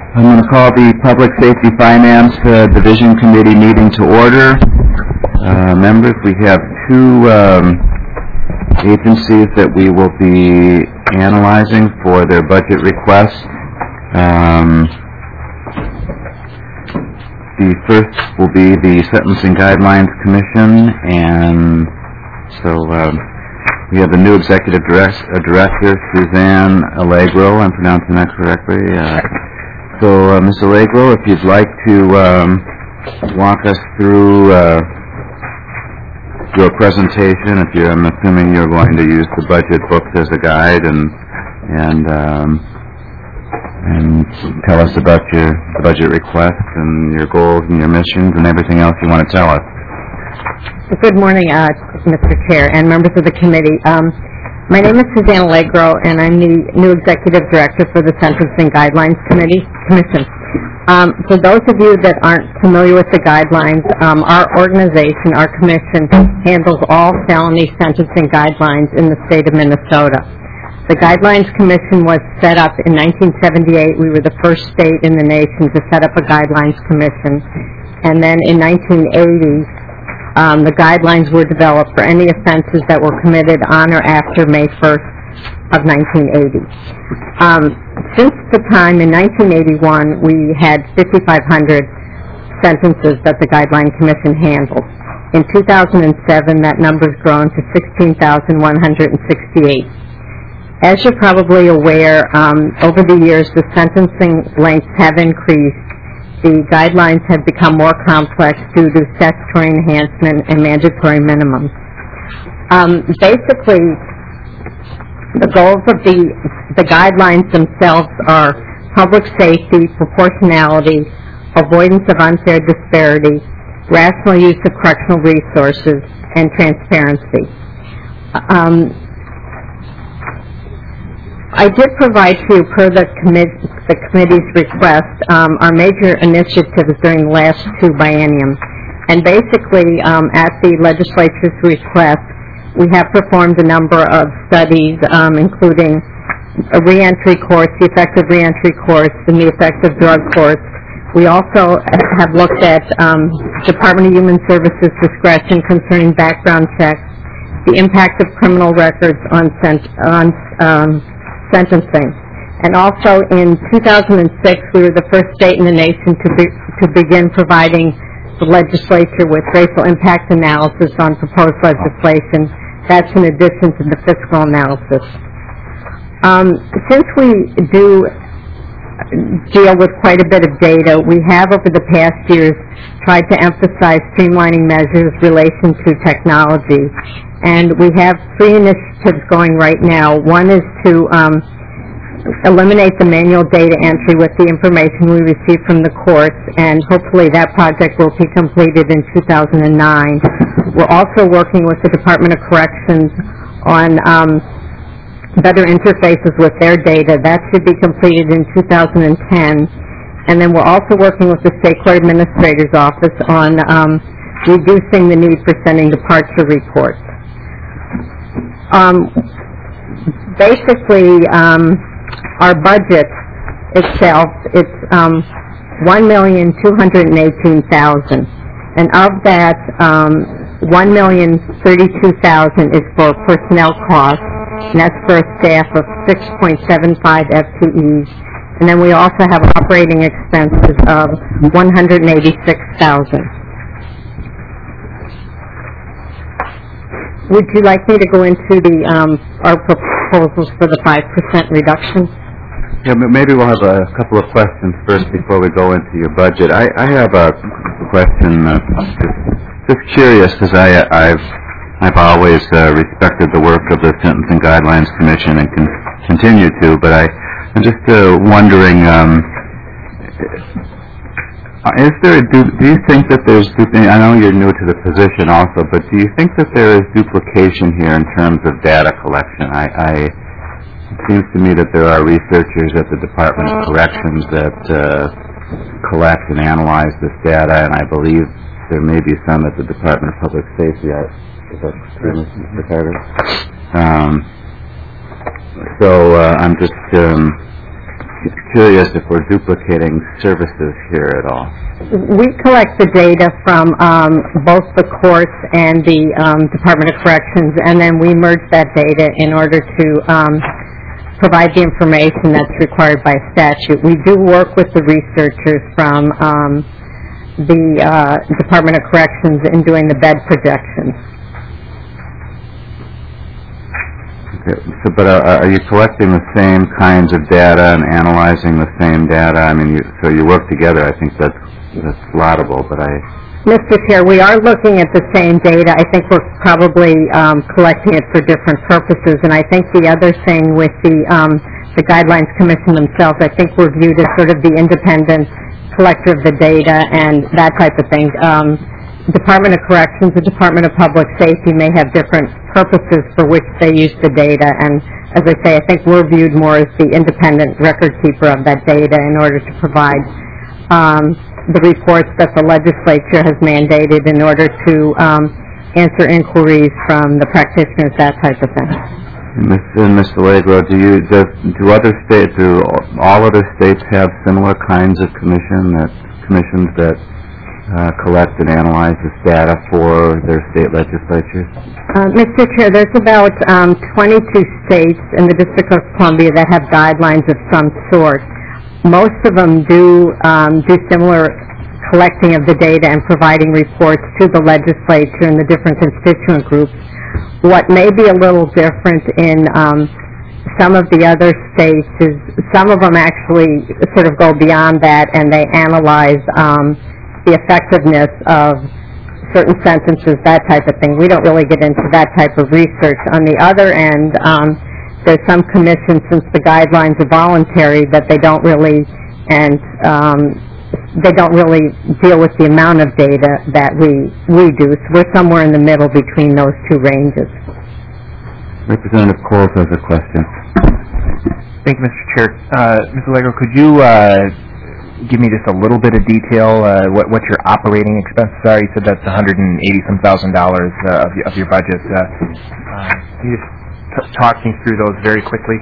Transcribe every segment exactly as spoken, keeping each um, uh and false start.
I'm going to call the Public Safety Finance uh, Division Committee meeting to order. Uh, members, we have two um, agencies that we will be analyzing for their budget requests. Um, the first will be the Sentencing Guidelines Commission, and so um, we have the new Executive direct, uh, Director, Suzanne Allegro. I'm pronouncing that correctly. Uh, So, uh, Miz Allegro, if you'd like to um, walk us through uh, your presentation, if you, I'm assuming you're going to use the budget books as a guide, and and um, and tell us about your budget request and your goals and your missions and everything else you want to tell us. Good morning, uh, Mister Chair and members of the committee. Um, My name is Suzanne Allegro, and I'm the new Executive Director for the Sentencing Guidelines Committee Commission. Um, for those of you that aren't familiar with the guidelines, um, our organization, our commission, handles all felony sentencing guidelines in the state of Minnesota. The Guidelines Commission was set up in nineteen seventy-eight. We were the first state in the nation to set up a Guidelines Commission. And then in nineteen eighty, Um, the guidelines were developed for any offenses that were committed on or after May first of nineteen eighty. Um, since the time in nineteen eighty-one, we had fifty-five hundred sentences that the Guideline Commission handled. In two thousand seven, that number's grown to sixteen thousand one hundred sixty-eight. As you're probably aware, um, over the years, the sentencing lengths have increased. The guidelines have become more complex due to statutory enhancement and mandatory minimums. Um, basically, the goals of the, the guidelines themselves are public safety, proportionality, avoidance of unfair disparity, rational use of correctional resources, and transparency. Um, I did provide to you, per the, commi- the committee's request, um, our major initiatives during the last two bienniums. And basically, um, at the legislature's request, we have performed a number of studies, um, including a reentry course, the effective reentry course, and the effective drug course. We also have looked at um, Department of Human Services discretion concerning background checks, the impact of criminal records on, sent- on um, sentencing. And also in two thousand six, we were the first state in the nation to, be, to begin providing the legislature with racial impact analysis on proposed legislation. That's in addition to the fiscal analysis. Um, since we do deal with quite a bit of data, we have over the past years tried to emphasize streamlining measures in relation to technology. And we have three initiatives going right now. One is to um, eliminate the manual data entry with the information we receive from the courts, and hopefully that project will be completed in two thousand nine. We're also working with the Department of Corrections on um, better interfaces with their data. That should be completed in two thousand ten. And then we're also working with the State Court Administrator's Office on um, reducing the need for sending departure reports. Um, basically, um, our budget itself, it's um, one million two hundred eighteen thousand dollars, and of that, um, one million thirty-two thousand dollars is for personnel costs, and that's for a staff of six point seven five F T Es, and then we also have operating expenses of one hundred eighty-six thousand dollars. Would you like me to go into the um, our proposals for the five percent reduction? Yeah, maybe we'll have a couple of questions first before we go into your budget. I, I have a question, uh, just, just curious, because I, I've I've always uh, respected the work of the Sentencing Guidelines Commission and can continue to, but I, I'm just uh, wondering. Um, Is there, do, do you think that there's, I know you're new to the position also, but do you think that there is duplication here in terms of data collection? I, I it seems to me that there are researchers at the Department of Corrections that uh, collect and analyze this data, and I believe there may be some at the Department of Public Safety. Is that true, Mister Carter? Um, so uh, I'm just um, curious if we're duplicating services here at all. We collect the data from um, both the courts and the um, Department of Corrections, and then we merge that data in order to um, provide the information that's required by statute. We do work with the researchers from um, the uh, Department of Corrections in doing the bed projections. Okay, so, but uh, are you collecting the same kinds of data and analyzing the same data? I mean, you, so you work together. I think that's that's laudable, but I... Mister Chair, we are looking at the same data. I think we're probably um, collecting it for different purposes, and I think the other thing with the um, the Guidelines Commission themselves, I think we're viewed as sort of the independent collector of the data and that type of thing. Um, Department of Corrections, the Department of Public Safety may have different purposes for which they use the data, and as I say, I think we're viewed more as the independent record keeper of that data in order to provide um, the reports that the legislature has mandated in order to um, answer inquiries from the practitioners, that type of thing. And Mister Allegro, do you do, do other states, do all other states have similar kinds of commission that commissions that uh, collect and analyze this data for their state legislatures? Uh, Mister Chair, there's about um, twenty-two states in the District of Columbia that have guidelines of some sort. Most of them do um, do similar collecting of the data and providing reports to the legislature and the different constituent groups. What may be a little different in um, some of the other states is some of them actually sort of go beyond that and they analyze um, the effectiveness of certain sentences, that type of thing. We don't really get into that type of research. On the other end, um, there's some commissions, since the guidelines are voluntary, that they don't really, and um, they don't really deal with the amount of data that we, we do. So we're somewhere in the middle between those two ranges. Representative Coles has a question. Thank you, Mister Chair. Uh, Miz Allegro, could you uh, give me just a little bit of detail, uh, what, what your operating expenses are? You said that's one hundred eighty some thousand dollars uh, of, your, of your budget. Uh, uh, can you just t- talk me through those very quickly?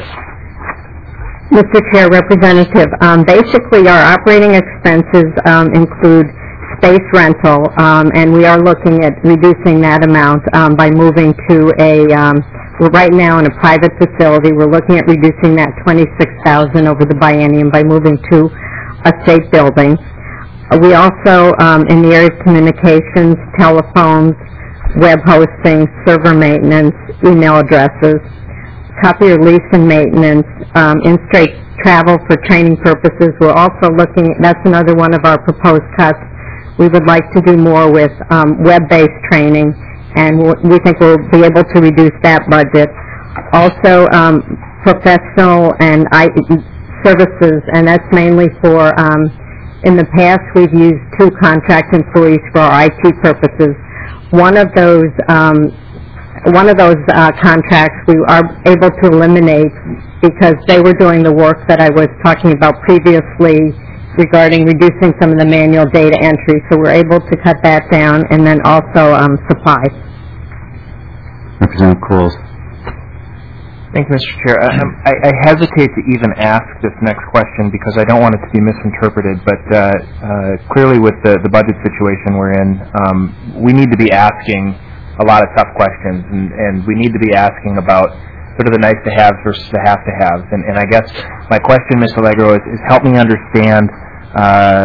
Mister Chair, Representative, um, basically our operating expenses um, include space rental, um, and we are looking at reducing that amount um, by moving to a, um, we're right now in a private facility. We're looking at reducing that twenty-six thousand dollars over the biennium by moving to a state building. We also, um, in the area of communications, telephones, web hosting, server maintenance, email addresses, copier lease and maintenance, um, in-state travel for training purposes. We're also looking, that's another one of our proposed cuts. We would like to do more with um, web-based training, and we think we'll be able to reduce that budget. Also, um, professional and I services, and that's mainly for, um, in the past we've used two contract employees for our I T purposes. One of those um, One of those uh, contracts we are able to eliminate because they were doing the work that I was talking about previously regarding reducing some of the manual data entry, so we're able to cut that down, and then also um, supplies. Representative Coles. Thank you, Mister Chair. Uh, um, I, I hesitate to even ask this next question because I don't want it to be misinterpreted, but uh, uh, clearly with the, the budget situation we're in, um, we need to be asking a lot of tough questions, and, and we need to be asking about sort of the nice-to-haves versus the have-to-haves. And, and I guess my question, Mister Allegro, is, is help me understand, uh,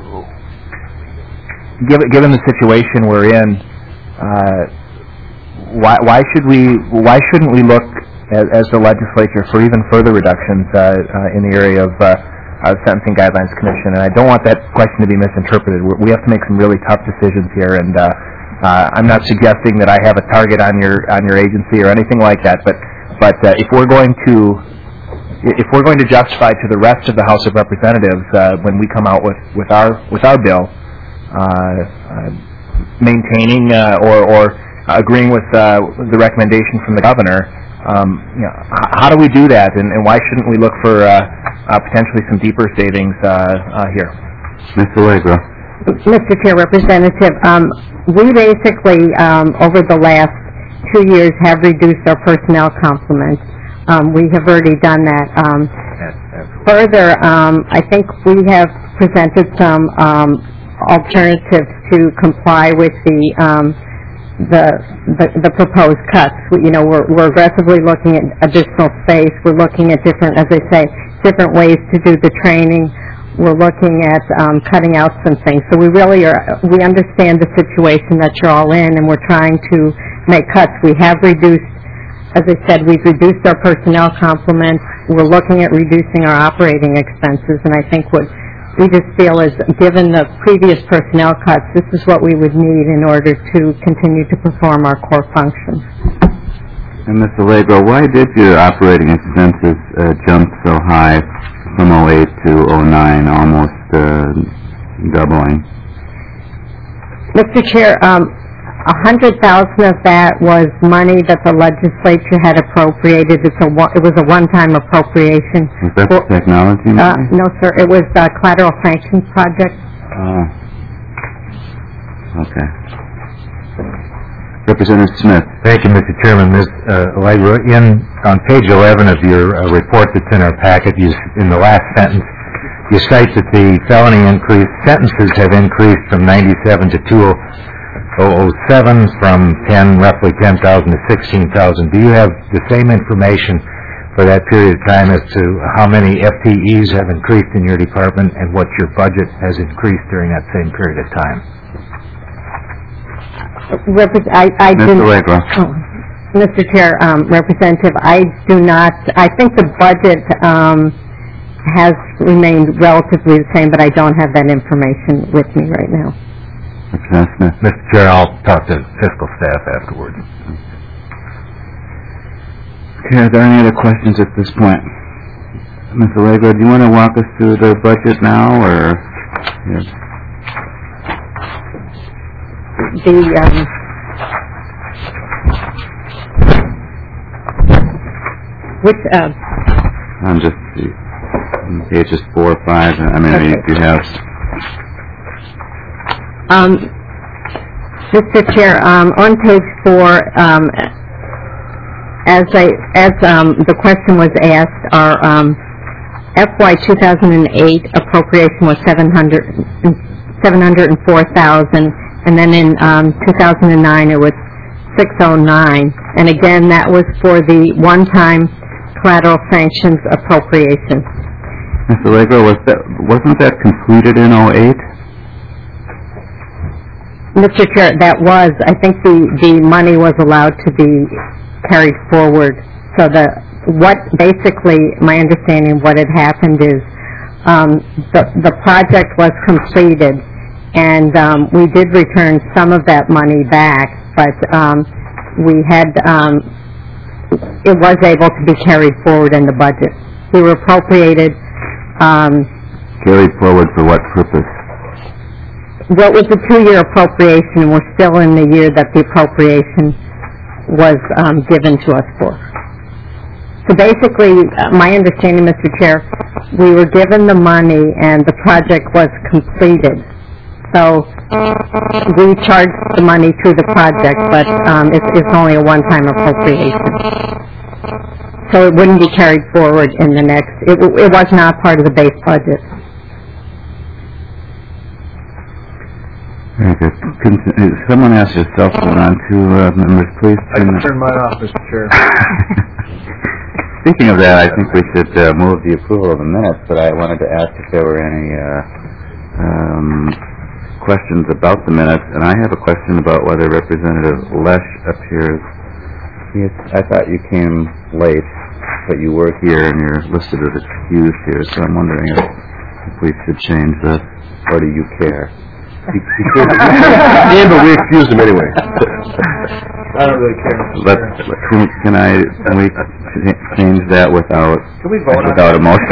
given, given the situation we're in, uh, why, why should we, why shouldn't we look as, as the legislature for even further reductions uh, uh, in the area of uh, uh, the Sentencing Guidelines Commission? And I don't want that question to be misinterpreted. We're, we have to make some really tough decisions here, and uh, Uh, I'm not suggesting that I have a target on your on your agency or anything like that, but but uh, if we're going to if we're going to justify to the rest of the House of Representatives uh, when we come out with, with our with our bill, uh, uh, maintaining uh, or or agreeing with uh, the recommendation from the governor, um, you know, h- how do we do that, and, and why shouldn't we look for uh, uh, potentially some deeper savings uh, uh, here? Mister Allegro. Mister Chair, Representative, um, we basically, um, over the last two years, have reduced our personnel complement. Um, we have already done that. Um, Further, um, I think we have presented some um, alternatives to comply with the um, the, the the proposed cuts. We, you know, we're, we're aggressively looking at additional space. We're looking at different, as I say, different ways to do the training. We're looking at um, cutting out some things. So we really are, we understand the situation that you're all in, and we're trying to make cuts. We have reduced, as I said, we've reduced our personnel complement. We're looking at reducing our operating expenses, and I think what we just feel is, given the previous personnel cuts, this is what we would need in order to continue to perform our core functions. And Miz Allegro, why did your operating expenses uh, jump so high from oh eight to oh nine, almost uh, doubling? Mister Chair, um, one hundred thousand dollars of that was money that the legislature had appropriated. It's a one, it was a one-time appropriation. Was that the technology money? Uh, no, sir. It was the collateral sanctions project. Oh. Okay. Representative Smith. Thank you, Mister Chairman. Miz Uh, Allegro, in, on page eleven of your uh, report that's in our packet, you, in the last sentence, you cite that the felony increase, sentences have increased from ninety-seven to two thousand seven, from ten, roughly ten thousand to sixteen thousand. Do you have the same information for that period of time as to how many F T Es have increased in your department and what your budget has increased during that same period of time? Repres- I, I Mister do, Allegro. oh, Mister Chair, um, Representative, I do not, I think the budget um, has remained relatively the same, but I don't have that information with me right now. Representative Smith. Mister Chair, I'll talk to fiscal staff afterwards. Okay, are there any other questions at this point? Miz Allegro, do you want to walk us through the budget now, or? Yes. The, um, which, uh, I'm just, on pages four or five, I mean, Okay. you have, um, Mister Chair, um, on page four, um, as I, as, um, the question was asked, our, um, F Y two thousand eight appropriation was seven hundred, seven hundred four thousand, and then in, um, two thousand nine it was six oh nine, and again, that was for the one-time collateral sanctions appropriation. Miz Allegro, was that, wasn't that completed in oh eight? Mister Chair, that was, I think the, the money was allowed to be carried forward. So the, what, basically, my understanding of what had happened is, um, the, the project was completed, and, um, we did return some of that money back, but, um, we had, um, it was able to be carried forward in the budget. We were appropriated, um, Carried forward for what purpose? well, it was a two-year appropriation, and we're still in the year that the appropriation was um, given to us for. So basically, uh, my understanding, Mister Chair, we were given the money and the project was completed. So we charged the money through the project, but um, it's, it's only a one-time appropriation. So it wouldn't be carried forward in the next, it, it was not part of the base budget. Very good. Can uh, someone ask your cell phone on two uh, members, please? I can turn mine off, Mister Chair. Speaking of that, I think we should uh, move the approval of the minutes, but I wanted to ask if there were any uh, um, questions about the minutes, and I have a question about whether Representative Lesh appears. He, I thought you came late, but you were here, and you're listed as excused here, so I'm wondering if, if we should change this, or do you care? He, he came, yeah, but we excused him anyway. I don't really care. Let, can, can I, can we ch- change that without, Can we vote on without a it? motion?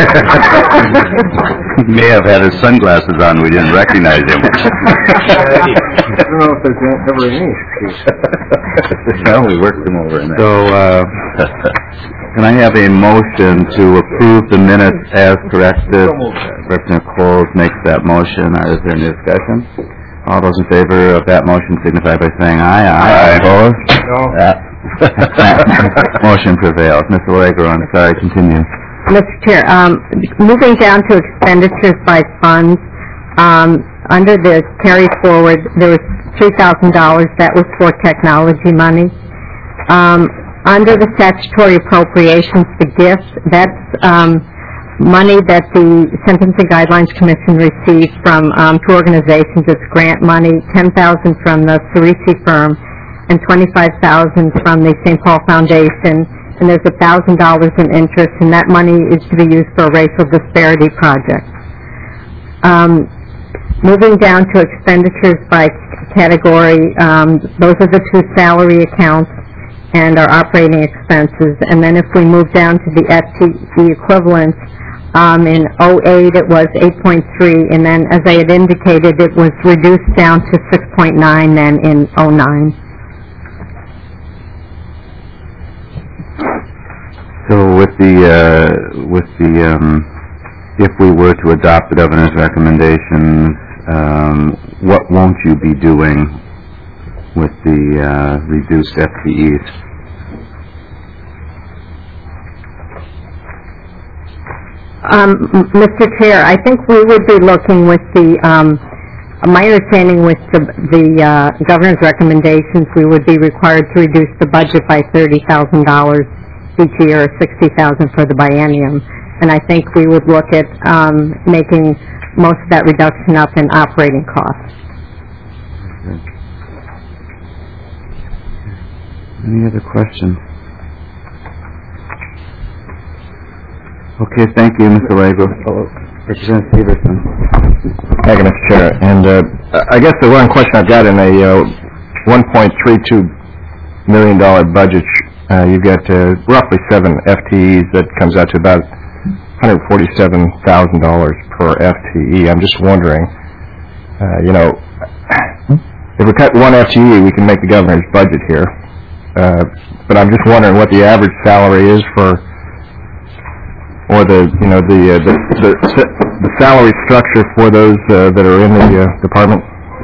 He may have had his sunglasses on, we didn't recognize him. I don't know if there's ever any excuse. Well, we worked him over in that. So, uh, can I have a motion to approve the minutes as corrected? Representative Coles makes that motion. Is there any discussion? All those in favor of that motion signify by saying aye. Aye. Opposed? No. That motion prevails. Mister Allegro, I'm sorry, continue. Mister Chair, um, moving down to expenditures by funds, um, under the carry forward, there was three thousand dollars. That was for technology money. Um, under the statutory appropriations, the gift, that's um, money that the Sentencing Guidelines Commission received from um, two organizations. It's grant money, ten thousand dollars from the Cerisi firm and twenty-five thousand dollars from the Saint Paul Foundation. And there's one thousand dollars in interest, and that money is to be used for a racial disparity project. Um, moving down to expenditures by category, um, those are the two salary accounts and our operating expenses. And then if we move down to the F T E equivalents, um, in oh eight it was eight point three, and then as I had indicated, it was reduced down to six point nine then in oh nine. So with the, uh, with the, um, if we were to adopt the governor's recommendations, um, what won't you be doing with the, uh, reduced F T Es? Um, M- Mister Chair, I think we would be looking with the, um, my understanding with the, the, uh, governor's recommendations, we would be required to reduce the budget by thirty thousand dollars each year, or sixty thousand dollars for the biennium. And I think we would look at um, making most of that reduction up in operating costs. Okay. Any other questions? Okay, thank you, Mister Allegro. Representative Peterson. Thank you, Mister Chair. And uh, I guess the one question I've got in a uh, one point three two million dollars budget, uh, you've got uh, roughly seven F T Es. That comes out to about one hundred forty-seven thousand dollars per F T E. I'm just wondering, uh, you know, if we cut one F T E, we can make the governor's budget here. Uh, but I'm just wondering what the average salary is for, or the, you know, the uh, the, the the salary structure for those uh, that are in the uh, department.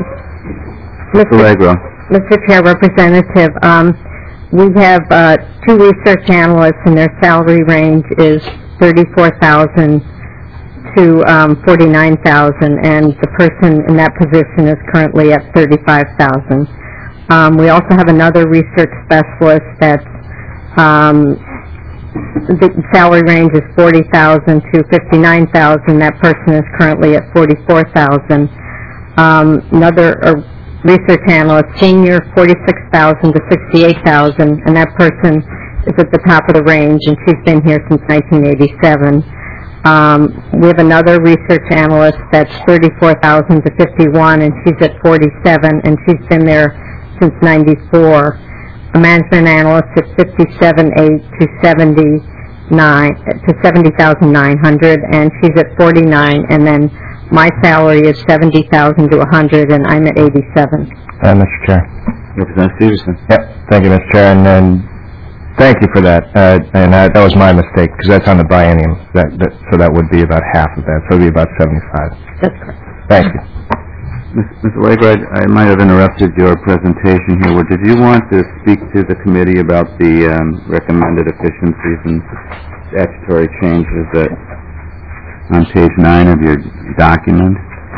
Mister Allegro. Mister Chair, Representative, um, we have uh, two research analysts, and their salary range is thirty-four thousand to um, forty-nine thousand, and the person in that position is currently at thirty-five thousand. Um, we also have another research specialist that's um, the salary range is forty thousand to fifty-nine thousand. That person is currently at forty-four thousand. Um, another uh, research analyst, senior, forty-six thousand to sixty-eight thousand, and that person is at the top of the range, and she's been here since nineteen eighty-seven. Um, we have another research analyst that's thirty-four thousand to fifty-one, and she's at forty-seven, and she's been there since ninety-four. A management analyst at fifty-seven eight to seventy-nine to seventy thousand nine hundred, and she's at forty-nine. And then my salary is seventy thousand to one hundred, and I'm at eighty-seven. Uh, Mister Chair. Representative Stevenson. Yep. Thank you, Mister Chair, and, and thank you for that. Uh, and uh, that was my mistake because that's on the biennium. That, that so that would be about half of that. So it would be about seventy-five. That's correct. Thank you. Mister Allegro, I, I might have interrupted your presentation here. Well, did you want to speak to the committee about the um, recommended efficiencies and statutory changes that on page nine of your document?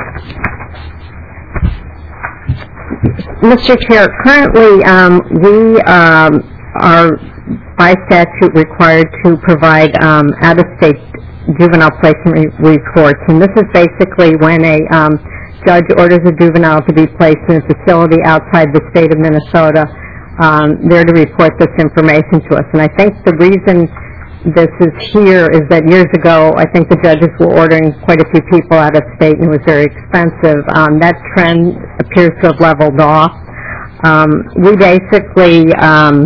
Mister Chair, currently um, we um, are by statute required to provide um, out-of-state juvenile placement re- reports, and this is basically when a um, judge orders a juvenile to be placed in a facility outside the state of Minnesota. Um, they're to report this information to us. And I think the reason this is here is that years ago, I think the judges were ordering quite a few people out of state, and it was very expensive. Um, that trend appears to have leveled off. Um, we basically, um,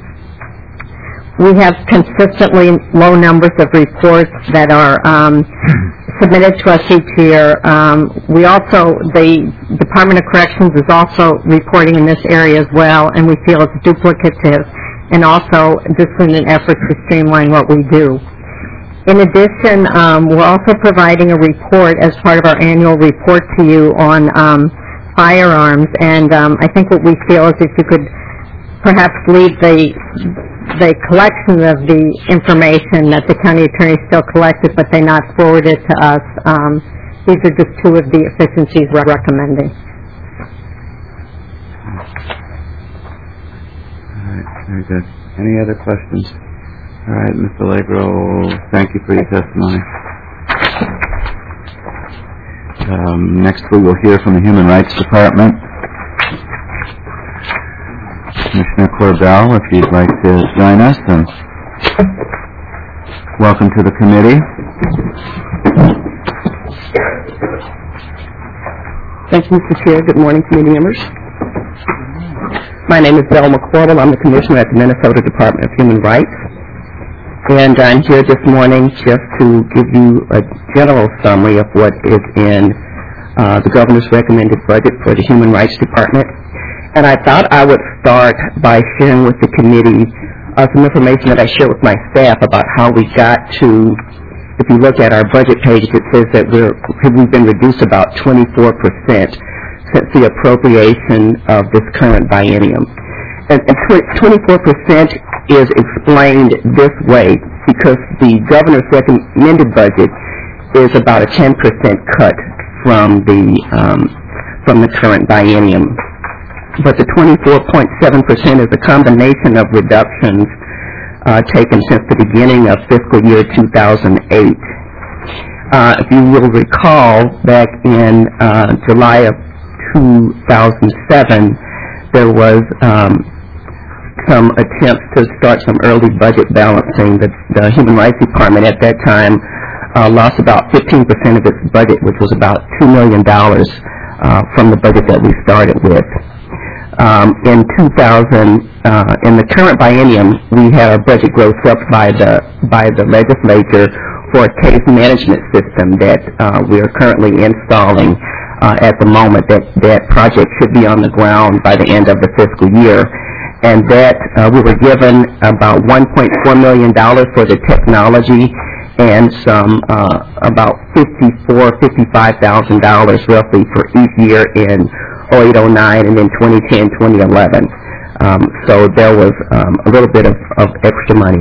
we have consistently low numbers of reports that are um, submitted to us each year. Um, we also, the Department of Corrections is also reporting in this area as well, and we feel it's duplicative, and also just in an effort to streamline what we do. In addition, um, we're also providing a report as part of our annual report to you on um, firearms, and um, I think what we feel is if you could perhaps leave the the collection of the information that the county attorney still collected, but they not forward it to us. Um, these are just two of the efficiencies we're recommending. All right, very good. Any other questions? All right, Mister Allegro, thank you for your testimony. Um, next, we will hear from the Human Rights Department. Commissioner Corbell, if you'd like to join us, and welcome to the committee. Thank you, Mister Chair. Good morning, committee members. My name is Velma Corbell. I'm the Commissioner at the Minnesota Department of Human Rights. And I'm here this morning just to give you a general summary of what is in uh, the Governor's recommended budget for the Human Rights Department. And I thought I would start by sharing with the committee uh, some information that I shared with my staff about how we got to, if you look at our budget page, it says that we're, we've been reduced about twenty-four percent since the appropriation of this current biennium. And, and twenty-four percent is explained this way because the Governor's recommended budget is about a ten percent cut from the, um, from the current biennium. But the twenty-four point seven percent is a combination of reductions uh, taken since the beginning of fiscal year two thousand eight. Uh, if you will recall, back in uh, July of two thousand seven, there was um, some attempts to start some early budget balancing. The, the Human Rights Department at that time uh, lost about fifteen percent of its budget, which was about two million dollars uh, from the budget that we started with. Um, in two thousand, uh, in the current biennium, we had our budget growth up by the by the legislature for a case management system that uh, we are currently installing uh, at the moment. That that project should be on the ground by the end of the fiscal year, and that uh, we were given about one point four million dollars for the technology and some uh, about fifty-four, fifty-five thousand dollars roughly for each year in oh eight, oh nine, and then twenty ten, twenty eleven. Um, so there was um, a little bit of, of extra money.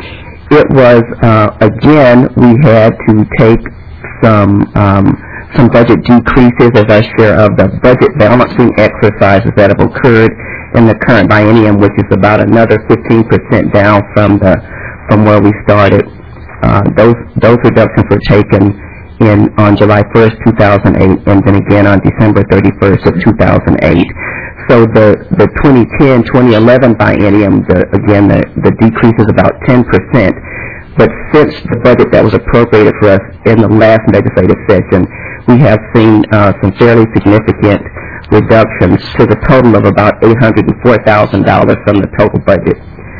It was, uh, again, we had to take some um, some budget decreases as our share of the budget balancing exercises that have occurred in the current biennium, which is about another fifteen percent down from the from where we started. Uh, those those reductions were taken in on July first, two thousand eight, and then again on December thirty-first of two thousand eight. So the, the twenty ten, twenty eleven biennium, the, again, the, the decrease is about ten percent. But since the budget that was appropriated for us in the last legislative session, we have seen uh, some fairly significant reductions to the total of about eight hundred four thousand dollars from the total budget.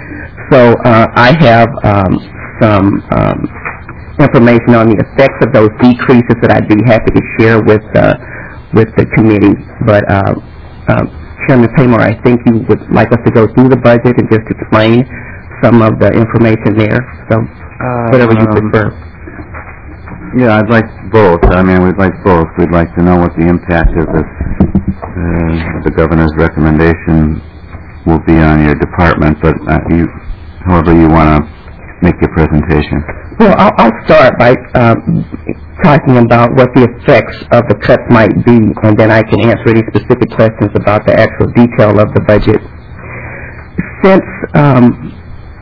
So uh, I have um, some um, information on the effects of those decreases that I'd be happy to share with uh, with the committee. But uh, uh, Chairman Paymore, I think you would like us to go through the budget and just explain some of the information there. So whatever you Um, prefer. Yeah, I'd like both. I mean, we'd like both. We'd like to know what the impact of this, uh, of the governor's recommendation will be on your department, but uh, you, however you want to make your presentation. Well, I'll, I'll start by um, talking about what the effects of the cuts might be, and then I can answer any specific questions about the actual detail of the budget. Since um,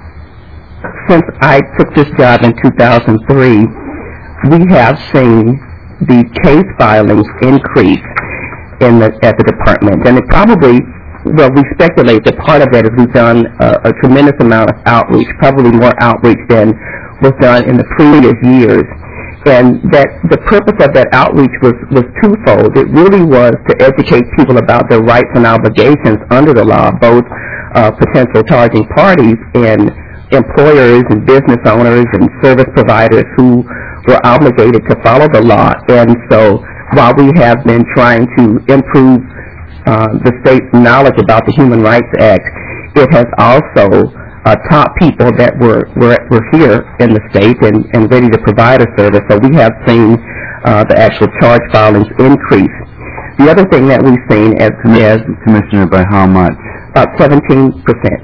since I took this job in two thousand three, we have seen the case filings increase in the, at the department, and it probably, well, we speculate that part of that is we've done a, a tremendous amount of outreach, probably more outreach than was done in the previous years, and that the purpose of that outreach was, was twofold. It really was to educate people about their rights and obligations under the law, both uh, potential charging parties and employers and business owners and service providers who were obligated to follow the law. And so while we have been trying to improve uh, the state's knowledge about the Human Rights Act, it has also uh, taught people that were, were, were here in the state and, and ready to provide a service. So we have seen uh, the actual charge filings increase. The other thing that we've seen as, as Commissioner, by how much? about seventeen percent.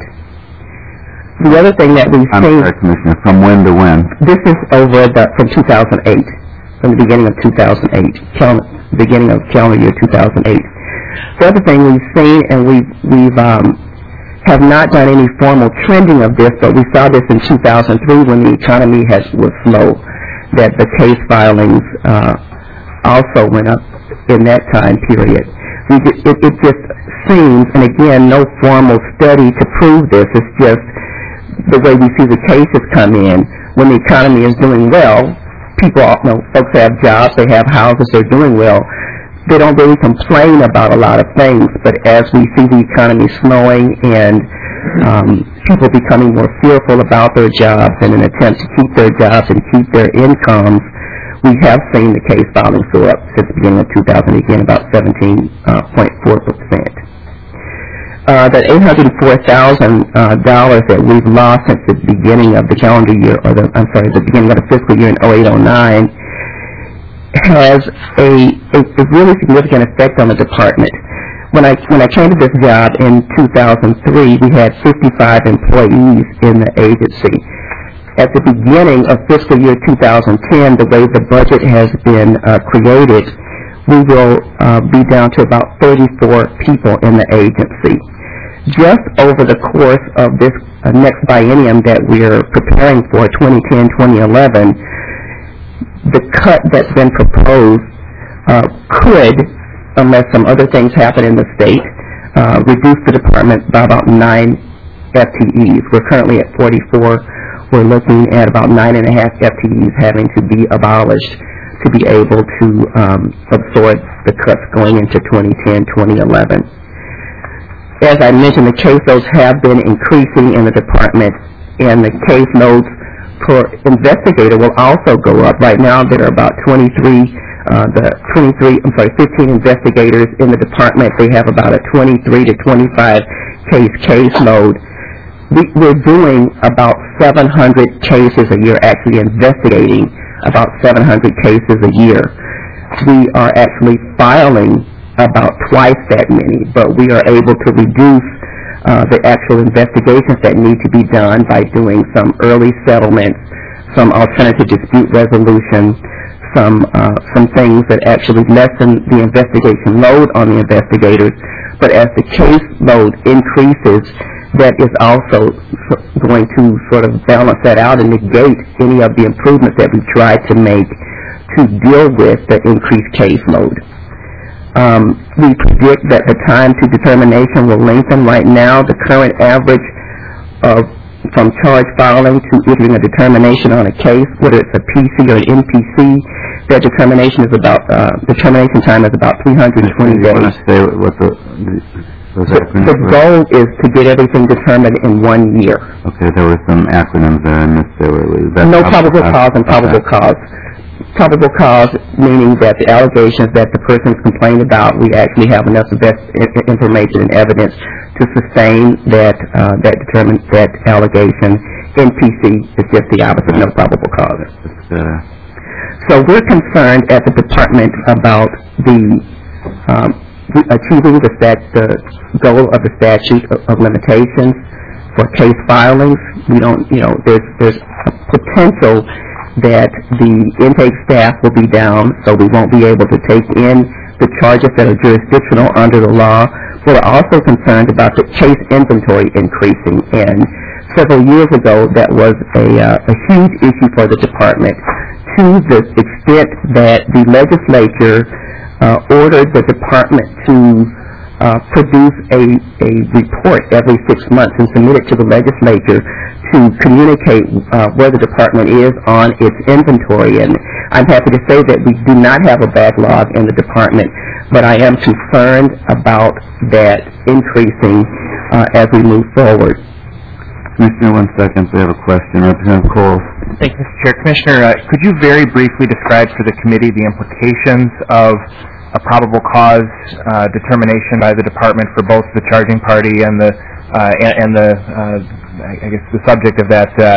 The other thing that we've I'm seen, sorry, Commissioner, from when to when? this is over the, from two thousand eight, from the beginning of two thousand eight, calendar, beginning of calendar year two thousand eight. The other thing we've seen, and we've, we've um, have not done any formal trending of this, but we saw this in two thousand three when the economy has, was slow, that the case filings uh, also went up in that time period. We, it, it just seems, and again, no formal study to prove this, it's just the way we see the cases come in. When the economy is doing well, people, you know, folks have jobs, they have houses, they're doing well. They don't really complain about a lot of things, but as we see the economy slowing and um, people becoming more fearful about their jobs in an attempt to keep their jobs and keep their incomes, we have seen the case filings go up since the beginning of two thousand, again about seventeen point four percent. Uh, that eight hundred four thousand dollars uh, that we've lost since the beginning of the calendar year, or the, I'm sorry, the beginning of the fiscal year in oh eight oh nine, has a, a, a really significant effect on the department. When I when I came to this job in two thousand three, we had fifty-five employees in the agency. At the beginning of fiscal year two thousand ten, the way the budget has been uh, created, we will uh, be down to about thirty-four people in the agency. Just over the course of this uh, next biennium that we're preparing for, twenty ten to twenty eleven, the cut that's been proposed uh, could, unless some other things happen in the state, uh, reduce the department by about nine F T Es. We're currently at forty-four. We're looking at about nine and a half F T Es having to be abolished to be able to um, absorb the cuts going into twenty ten, twenty eleven. As I mentioned, the caseloads have been increasing in the department, and the case loads per investigator will also go up. Right now, there are about twenty-three, uh, the twenty-three, I'm sorry, fifteen investigators in the department. They have about a twenty-three to twenty-five case caseload. We, we're doing about seven hundred cases a year, actually investigating about seven hundred cases a year. We are actually filing about twice that many, but we are able to reduce uh, the actual investigations that need to be done by doing some early settlements, some alternative dispute resolution, some uh, some things that actually lessen the investigation load on the investigators. But as the case load increases, that is also going to sort of balance that out and negate any of the improvements that we've tried to make to deal with the increased caseload. Um, we predict that the time to determination will lengthen. Right now, the current average of from charge filing to issuing a determination on a case, whether it's a P C or an N P C, that determination is about uh, determination time is about three hundred twenty days. You want to say what the, was The, that the goal is to get everything determined in one year. Okay, there were some acronyms there I missed there. That's No probable cause and probable okay. cause. Probable cause meaning that the allegations that the person complained about, we actually have enough best information and evidence to sustain that uh, that determine that allegation. N P C is just the opposite, no probable cause. Uh, So we're concerned at the department about the um, achieving the, stat, the goal of the statute of, of limitations for case filings. We don't, you know, there's there's a potential that the intake staff will be down, so we won't be able to take in the charges that are jurisdictional under the law. We're also concerned about the case inventory increasing, and several years ago that was a, uh, a huge issue for the department, to the extent that the legislature uh, ordered the department to uh, produce a, a report every six months and submit it to the legislature to communicate uh, where the department is on its inventory. And I'm happy to say that we do not have a backlog in the department, but I am concerned about that increasing uh, as we move forward. Commissioner, one second. We have a question. Representative Cole. Thank you, Mister Chair. Commissioner, uh, could you very briefly describe for the committee the implications of a probable cause uh, determination by the department for both the charging party and the uh, and, and the uh, I guess the subject of that uh,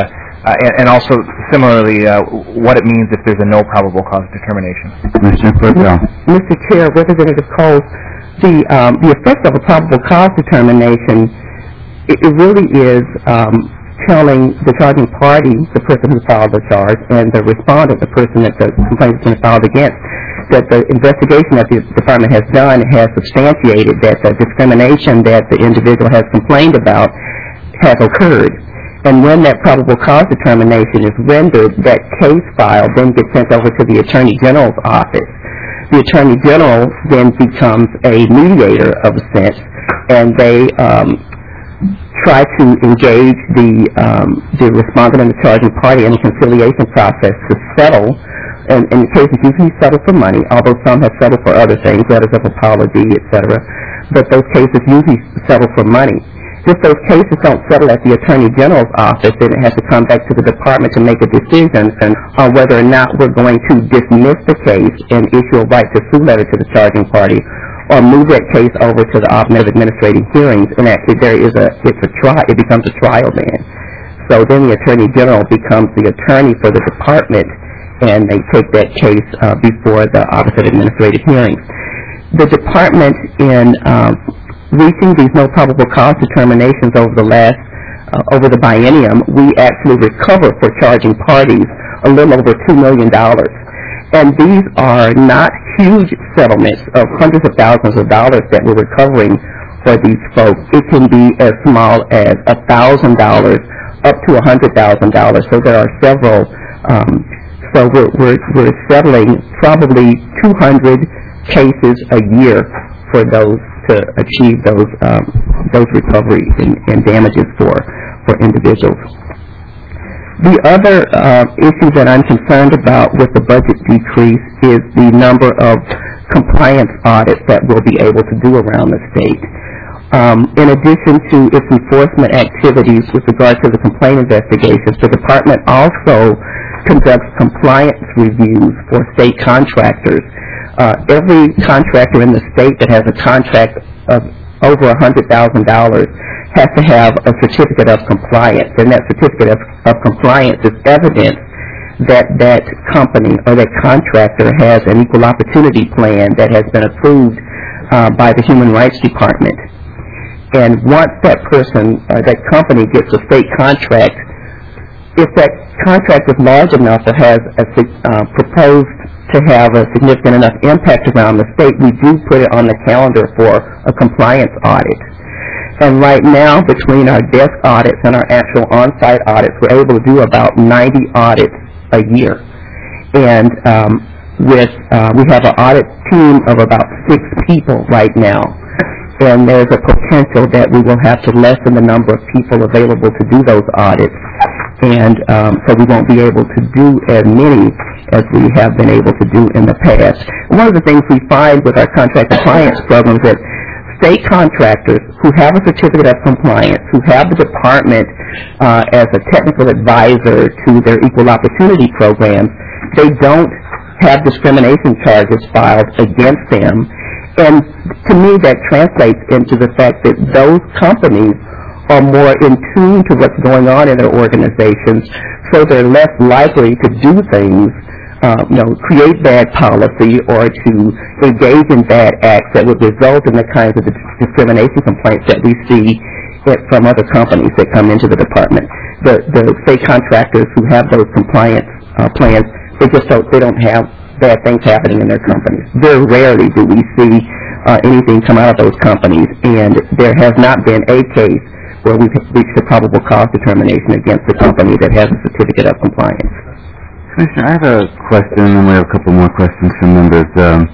uh, and, and also similarly uh, what it means if there's a no probable cause determination. Commissioner Cordell. Mister Chair, Representative Cole, the um, the effect of a probable cause determination, it, it really is um, telling the charging party, the person who filed the charge, and the respondent, the person that the complaint has been filed against, that the investigation that the department has done has substantiated that the discrimination that the individual has complained about has occurred. And when that probable cause determination is rendered, that case file then gets sent over to the Attorney General's office. The Attorney General then becomes a mediator of a sense, and they um, try to engage the um, the respondent and the charging party in the conciliation process to settle. And in cases usually settle for money, although some have settled for other things, letters of apology, et cetera. But those cases usually settle for money. If those cases don't settle at the Attorney General's office, then it has to come back to the department to make a decision on whether or not we're going to dismiss the case and issue a right to sue letter to the charging party, or move that case over to the Office of Administrative Hearings, and actually there is a it's a trial. It becomes a trial then. So then the Attorney General becomes the attorney for the department, and they take that case uh, before the Office of Administrative Hearings. The department, in um, reaching these no probable cause determinations over the last, uh, over the biennium, we actually recover for charging parties a little over two million dollars. And these are not huge settlements of hundreds of thousands of dollars that we're recovering for these folks. It can be as small as one thousand dollars up to one hundred thousand dollars. So there are several um, So we're, we're, we're settling probably two hundred cases a year for those to achieve those um, those recoveries and, and damages for for individuals. The other uh, issue that I'm concerned about with the budget decrease is the number of compliance audits that we'll be able to do around the state. Um, in addition to its enforcement activities with regard to the complaint investigations, the department also conducts compliance reviews for state contractors. Uh, every contractor in the state that has a contract of over one hundred thousand dollars has to have a certificate of compliance, and that certificate of, of compliance is evidence that that company or that contractor has an equal opportunity plan that has been approved uh, by the Human Rights Department. And once that person or that company gets a state contract, if that contract is large enough or has a uh, proposed to have a significant enough impact around the state, we do put it on the calendar for a compliance audit. And right now, between our desk audits and our actual on-site audits, we're able to do about ninety audits a year. And um, with uh, we have an audit team of about six people right now. And there's a potential that we will have to lessen the number of people available to do those audits. And um, so we won't be able to do as many as we have been able to do in the past. One of the things we find with our contract compliance program is that state contractors who have a certificate of compliance, who have the department uh, as a technical advisor to their equal opportunity programs, they don't have discrimination charges filed against them. And to me, that translates into the fact that those companies are more in tune to what's going on in their organizations, so they're less likely to do things, uh, you know, create bad policy or to engage in bad acts that would result in the kinds of discrimination complaints that we see from other companies that come into the department. The, the state contractors who have those compliance uh, plans, they just don't, they don't have bad things happening in their companies. Very rarely do we see uh, anything come out of those companies, and there has not been a case where we've reached a probable cause determination against the company that has a certificate of compliance. Commissioner, I have a question, and we have a couple more questions from members. Um,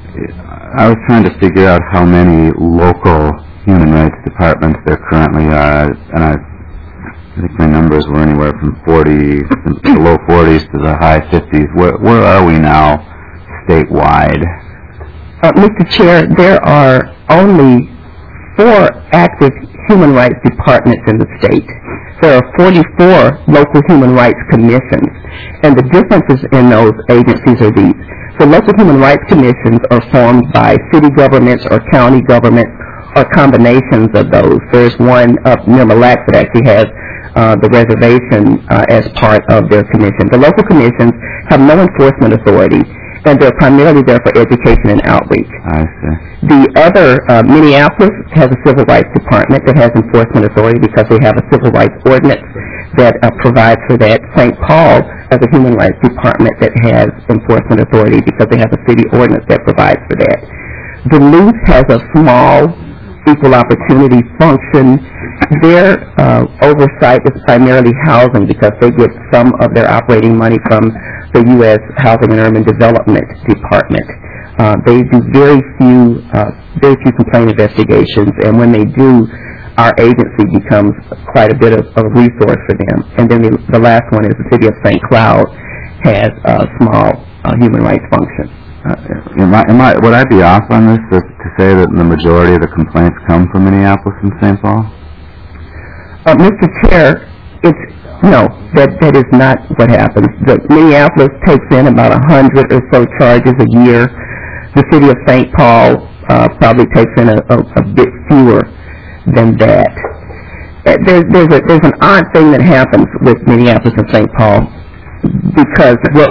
I was trying to figure out how many local human rights departments there currently are, and I, I think my numbers were anywhere from forty, the low forties to the high fifties. Where, where are we now statewide? Uh, Mister Chair, there are only four active human rights departments in the state. There are forty-four local human rights commissions, and the differences in those agencies are these. The local human rights commissions are formed by city governments or county governments or combinations of those. There's one up near Mille Lacs that actually has uh, the reservation uh, as part of their commission. The local commissions have no enforcement authority, and they're primarily there for education and outreach. I see. The other, uh, Minneapolis has a civil rights department that has enforcement authority because they have a civil rights ordinance that uh, provides for that. Saint Paul has a human rights department that has enforcement authority because they have a city ordinance that provides for that. Duluth has a small equal opportunity function. Their uh, oversight is primarily housing because they get some of their operating money from the U S Housing and Urban Development Department. Uh, they do very few, uh, very few complaint investigations, and when they do, our agency becomes quite a bit of a resource for them. And then the, the last one is the city of Saint Cloud has a small uh, human rights function. Uh, am I, am I, would I be off on this to, to say that the majority of the complaints come from Minneapolis and Saint Paul? Uh, Mister Chair, it's, no, that, that is not what happens. The, Minneapolis takes in about a hundred or so charges a year. The city of Saint Paul uh, probably takes in a, a, a bit fewer than that. Uh, There's, there's, a, there's an odd thing that happens with Minneapolis and Saint Paul because what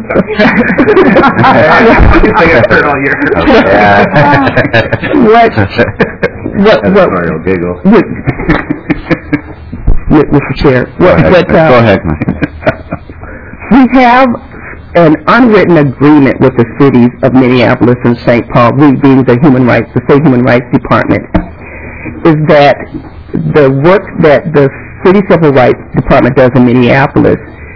what what what Sorry, I'll giggle. Mister Chair, Go what, ahead, what, uh, Go ahead, Commissioner. we have an unwritten agreement with the cities of Minneapolis and Saint Paul, we being the human rights, the state human rights department, is that the work that the city civil rights department does in Minneapolis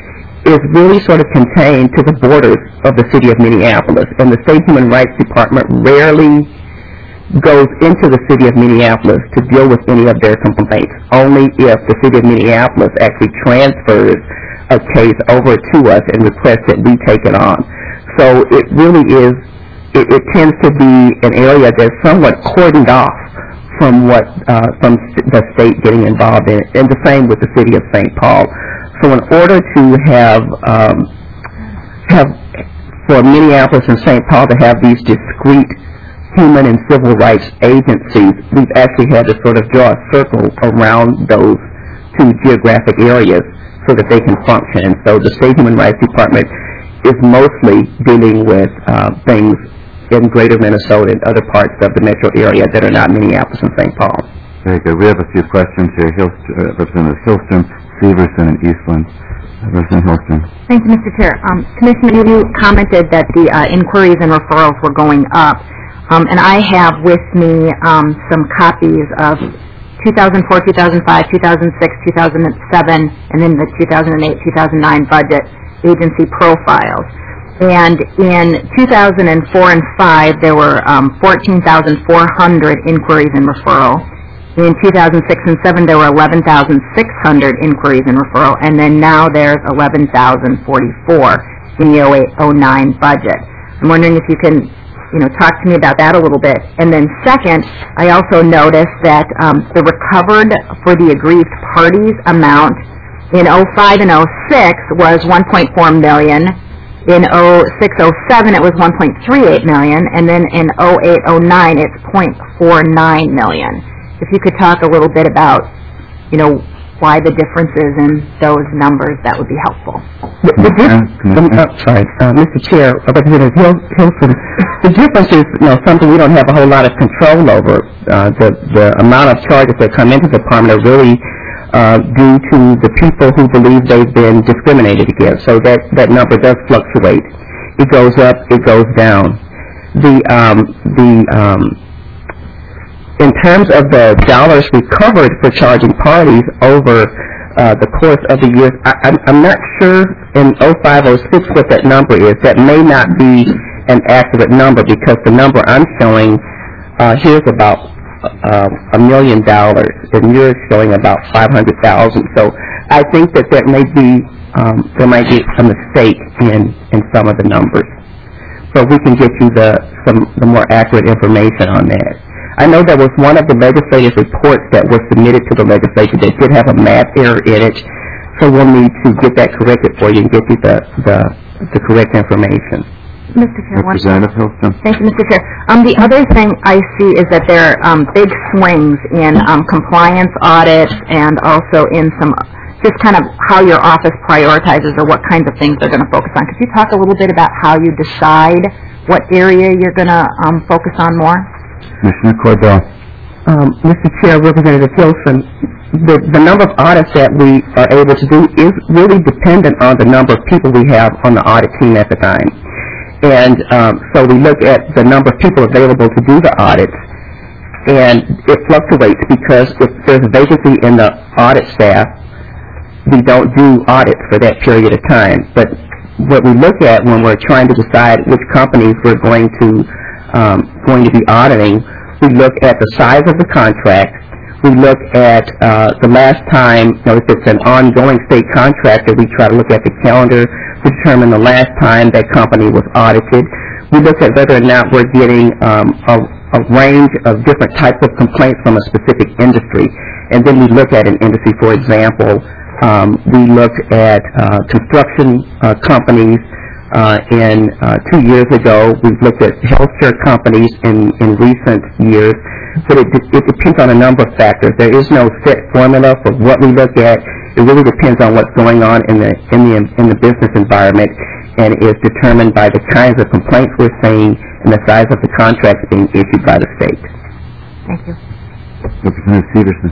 is really sort of contained to the borders of the city of Minneapolis, and the state human rights department rarely goes into the city of Minneapolis to deal with any of their complaints, only if the city of Minneapolis actually transfers a case over to us and requests that we take it on. So it really is, it, it tends to be an area that's somewhat cordoned off from what, uh, from the state getting involved in it, and the same with the city of Saint Paul. So in order to have, um, have, for Minneapolis and Saint Paul to have these discrete human and civil rights agencies, we've actually had to sort of draw a circle around those two geographic areas so that they can function. And so the State Human Rights Department is mostly dealing with uh, things in greater Minnesota and other parts of the metro area that are not Minneapolis and Saint Paul. Very good. We have a few questions here. Hilst- uh, Representative Hillstrom, Severson, and Eastland. Uh, Representative Hillstrom. Thank you, Mister Chair. Um, Commissioner, you commented that the uh, inquiries and referrals were going up, um, and I have with me um, some copies of two thousand four, two thousand five, two thousand six, two thousand seven, and then the two thousand eight, two thousand nine budget agency profiles. And in two thousand four and five, there were um, fourteen thousand four hundred inquiries and referral. In two thousand six and seven, there were eleven thousand six hundred inquiries and referral, and then now there's eleven thousand forty-four in the oh eight oh nine budget. I'm wondering if you can, you know, talk to me about that a little bit. And then second, I also noticed that um, the recovered for the aggrieved parties amount in oh five and oh six was one point four million dollars. In oh six oh seven, it was one point three eight million dollars, and then in oh eight oh nine, it's zero point four nine million dollars. If you could talk a little bit about, you know, why the differences in those numbers, that would be helpful. The, the dif- um, uh, sorry, uh, Mister Chair, Representative Hill- Hilton, the difference is, you know, something we don't have a whole lot of control over. Uh, the, the amount of charges that come into the department are really uh, due to the people who believe they've been discriminated against. So that, that number does fluctuate. It goes up, it goes down. The, um, the, um, in terms of the dollars recovered for charging parties over uh, the course of the years, I, I'm, I'm not sure in oh five oh six what that number is. That may not be an accurate number because the number I'm showing uh, here's about uh, a million dollars, and yours showing about five hundred thousand. So I think that that may be um, there might be a mistake in in some of the numbers. So we can get you the some the more accurate information on that. I know there was one of the legislative reports that was submitted to the legislature that did have a math error in it, so we'll need to get that corrected for you and get you the, the, the correct information. Mister Chair, one- Representative Hilton. Thank you, Mister Chair. Um, the other thing I see is that there are um, big swings in um, compliance audits and also in some, just kind of how your office prioritizes or what kinds of things they're going to focus on. Could you talk a little bit about how you decide what area you're going to um, focus on more? Commissioner Corbell. Um, Mister Chair, Representative Hilson, the, the number of audits that we are able to do is really dependent on the number of people we have on the audit team at the time. And um, so we look at the number of people available to do the audits, and it fluctuates because if there's a vacancy in the audit staff, we don't do audits for that period of time. But what we look at when we're trying to decide which companies we're going to um, going to be auditing, we look at the size of the contract. We look at uh, the last time, you know, if it's an ongoing state contractor, we try to look at the calendar to determine the last time that company was audited. We look at whether or not we're getting um, a, a range of different types of complaints from a specific industry. And then we look at an industry. For example, um, we looked at uh, construction uh, companies. Uh, in uh, two years ago, we've looked at healthcare companies in, in recent years. But it, it depends on a number of factors. There is no set formula for what we look at. It really depends on what's going on in the in the in the business environment, and is determined by the kinds of complaints we're seeing and the size of the contracts being issued by the state. Thank you. Representative Severson.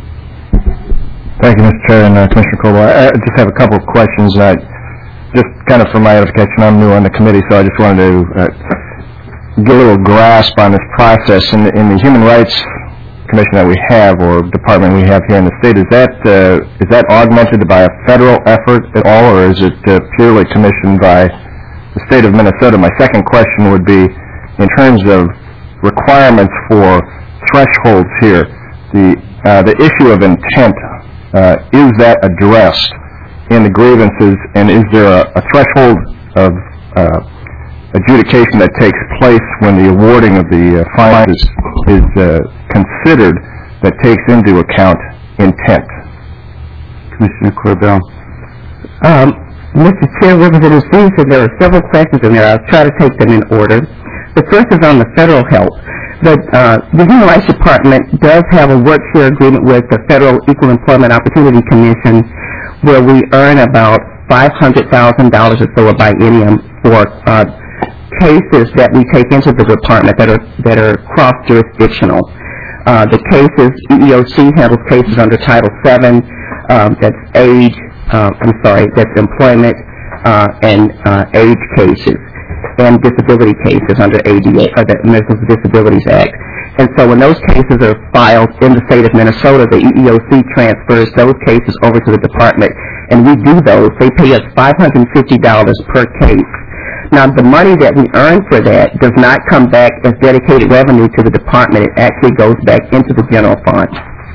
Thank you, Mister Chair and uh, Commissioner Coble. I, I just have a couple of questions. Uh, just kind of for my edification, I'm new on the committee, so I just wanted to uh, get a little grasp on this process. In the, in the Human Rights Commission that we have, or department we have here in the state, is that uh, is that augmented by a federal effort at all, or is it uh, purely commissioned by the state of Minnesota? My second question would be, in terms of requirements for thresholds here, the uh, the issue of intent, uh, is that addressed in the grievances, and is there a, a threshold of uh, adjudication that takes place when the awarding of the uh, fines is, is uh, considered that takes into account intent? Commissioner Corbell. Um, Mister Chair, Representative Stevenson, there are several questions in there. I'll try to take them in order. The first is on the federal help. The, uh, the Human Rights Department does have a work share agreement with the Federal Equal Employment Opportunity Commission, where we earn about five hundred thousand dollars or so a biennium for uh, cases that we take into the department that are that are cross-jurisdictional. Uh, the cases, E E O C handles cases under Title seven, um, that's age, uh, I'm sorry, that's employment uh, and uh, age cases, and disability cases under A D A, or the Americans with Disabilities Act. And so when those cases are filed in the state of Minnesota, the E E O C transfers those cases over to the department, and we do those. They pay us five hundred fifty dollars per case. Now, the money that we earn for that does not come back as dedicated revenue to the department. It actually goes back into the general fund.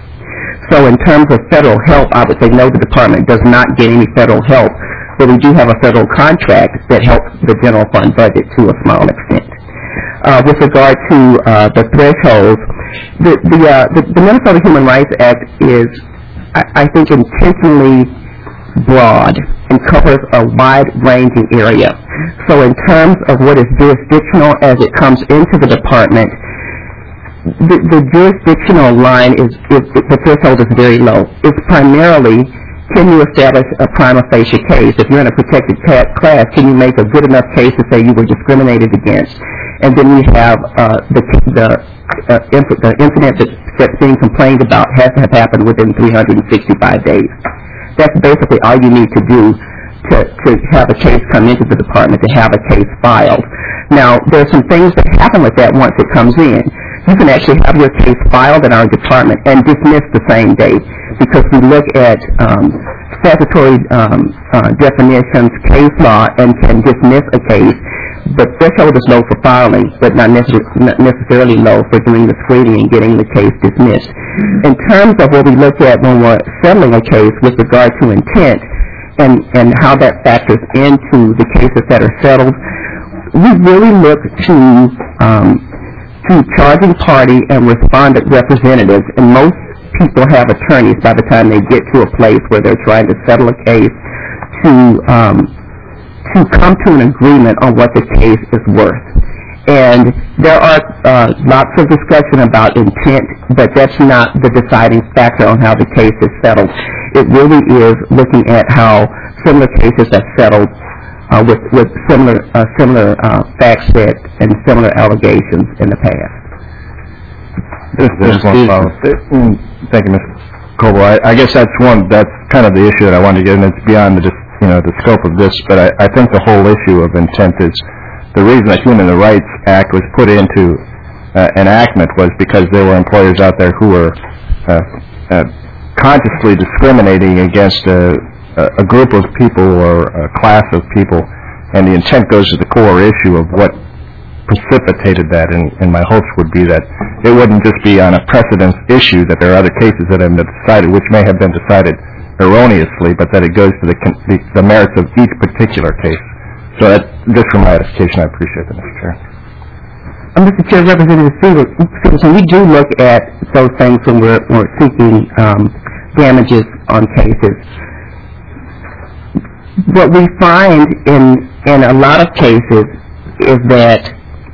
So in terms of federal help, I would say no, the department does not get any federal help, but we do have a federal contract that helps the general fund budget to a small extent. Uh, with regard to uh, the thresholds, the, the, uh, the, the Minnesota Human Rights Act is, I, I think, intentionally broad and covers a wide-ranging area. So in terms of what is jurisdictional as it comes into the department, the, the jurisdictional line is, is, the threshold is very low. It's primarily, can you establish a prima facie case? If you're in a protected class, can you make a good enough case to say you were discriminated against? And then we have uh, the, the, uh, inc- the incident that's, that's being complained about has to have happened within three hundred sixty-five days. That's basically all you need to do to, to have a case come into the department, to have a case filed. Now, there's some things that happen with that once it comes in. You can actually have your case filed in our department and dismissed the same day, because we look at um, statutory um, uh, definitions, case law, and can dismiss a case. The threshold is low for filing, but not, necess- not necessarily low for doing the screening and getting the case dismissed. In terms of what we look at when we're settling a case with regard to intent and, and how that factors into the cases that are settled, we really look to um, to charging party and respondent representatives, and most people have attorneys by the time they get to a place where they're trying to settle a case, to um, to come to an agreement on what the case is worth. And there are uh, lots of discussion about intent, but that's not the deciding factor on how the case is settled. It really is looking at how similar cases are settled uh, with, with similar uh, similar uh, fact set and similar allegations in the past. Just, just one follow. Thank you, Mister Coble. I, I guess that's one. That's kind of the issue that I wanted to get, and it's beyond the just, you know the scope of this. But I, I think the whole issue of intent is the reason the Human Rights Act was put into uh, enactment was because there were employers out there who were uh, uh, consciously discriminating against a, a group of people or a class of people, and the intent goes to the core issue of what precipitated that, and, and my hopes would be that it wouldn't just be on a precedence issue, that there are other cases that have been decided, which may have been decided erroneously, but that it goes to the, the, the merits of each particular case. So that, just for my edification, I appreciate that, Mister Chair. Uh, Mister Chair, Representative Stevenson, we do look at those things when we're, we're seeking um, damages on cases. What we find in, in a lot of cases is that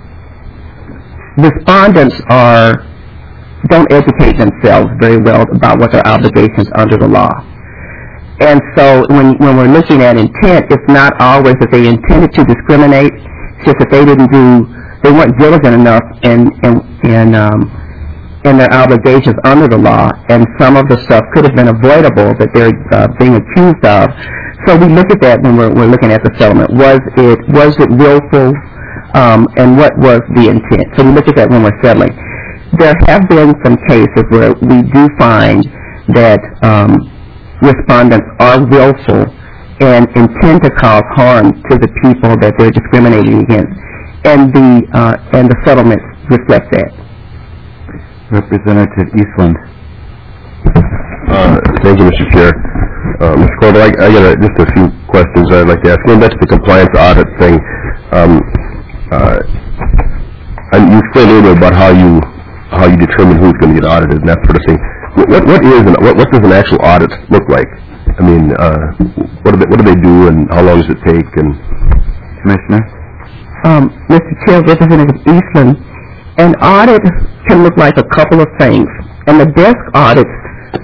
respondents are don't educate themselves very well about what their obligations under the law. And so when, when we're looking at intent, it's not always that they intended to discriminate, it's just that they didn't do, they weren't diligent enough in, in, in, um, in their obligations under the law, and some of the stuff could have been avoidable that they're uh, being accused of. So we look at that when we're, we're looking at the settlement. Was it, was it willful, um, and what was the intent? So we look at that when we're settling. There have been some cases where we do find that um, respondents are willful and intend to cause harm to the people that they're discriminating against, and the uh, and the settlements reflect that. Representative Eastland. Uh, thank you, Mister Chair. Uh, Mister Coble, I, I got a, just a few questions I'd like to ask. Going back to the compliance audit thing, um, uh, and you explained a little bit about how you how you determine who's going to get audited and that sort of thing. What what is an, what, what does an actual audit look like? I mean, uh, what do they what do they do, and how long does it take? And Commissioner, um, Mister Chair, Representative Eastland, an audit can look like a couple of things, and the desk audits.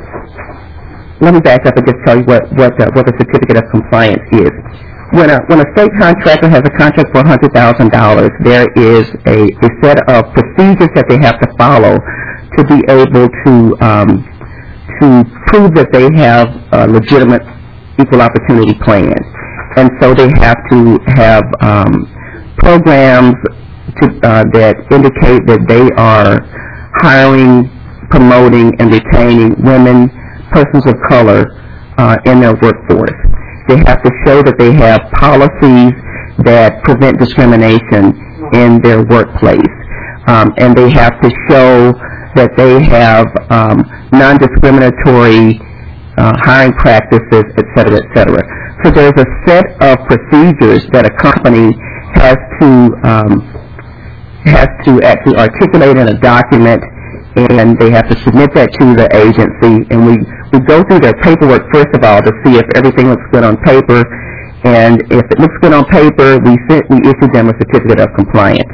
Let me back up and just tell you what what uh, what the certificate of compliance is. When a when a state contractor has a contract for one hundred thousand dollars, there is a, a set of procedures that they have to follow to be able to um, to prove that they have a legitimate equal opportunity plan, and so they have to have um, programs to, uh, that indicate that they are hiring, promoting, and retaining women, persons of color uh, in their workforce. They have to show that they have policies that prevent discrimination in their workplace. Um, and they have to show that they have um, non-discriminatory uh, hiring practices, et cetera, et cetera. So there's a set of procedures that a company has to um, has to actually articulate in a document, and they have to submit that to the agency, and we, we go through their paperwork first of all to see if everything looks good on paper, and if it looks good on paper, we, sit, we issue them a certificate of compliance.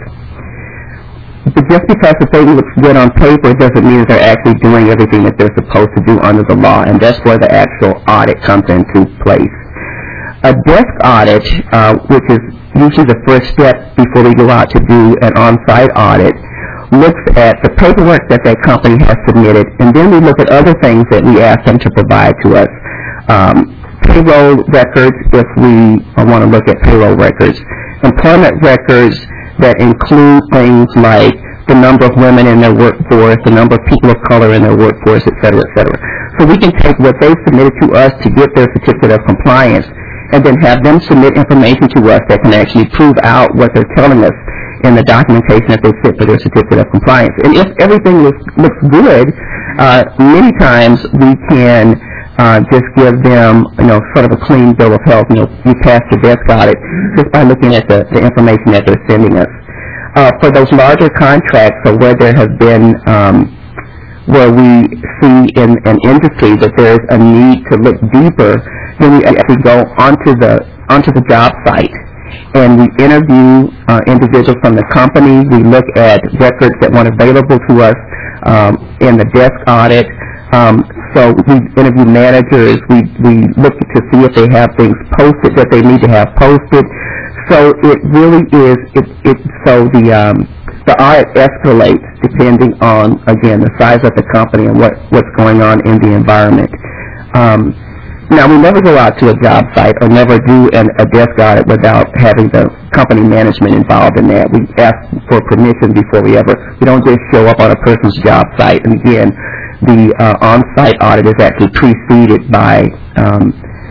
But just because the thing looks good on paper doesn't mean that they're actually doing everything that they're supposed to do under the law, and that's where the actual audit comes into place. A desk audit, uh, which is usually the first step before we go out to do an on-site audit, looks at the paperwork that that company has submitted, and then we look at other things that we ask them to provide to us. Um, payroll records, if we want to look at payroll records. Employment records that include things like the number of women in their workforce, the number of people of color in their workforce, et cetera, et cetera. So we can take what they submitted to us to get their certificate of compliance, and then have them submit information to us that can actually prove out what they're telling us in the documentation that they fit for their certificate of compliance. And if everything looks, looks good, uh, many times we can uh, just give them, you know, sort of a clean bill of health. You know, you pass the desk audit just by looking at the, the information that they're sending us. Uh, for those larger contracts, or where there have been, um, where we see in an industry that there's a need to look deeper, then we actually go onto the onto the job site and we interview uh, individuals from the company. We look at records that weren't available to us um, in the desk audit. Um, so we interview managers. We we look to see if they have things posted that they need to have posted. So it really is. It, it so the um, the audit escalates depending on, again, the size of the company and what what's going on in the environment. Um, Now, we never go out to a job site or never do an, a desk audit without having the company management involved in that. We ask for permission before we ever, we don't just show up on a person's job site. And again, the uh, on-site audit is actually preceded by um,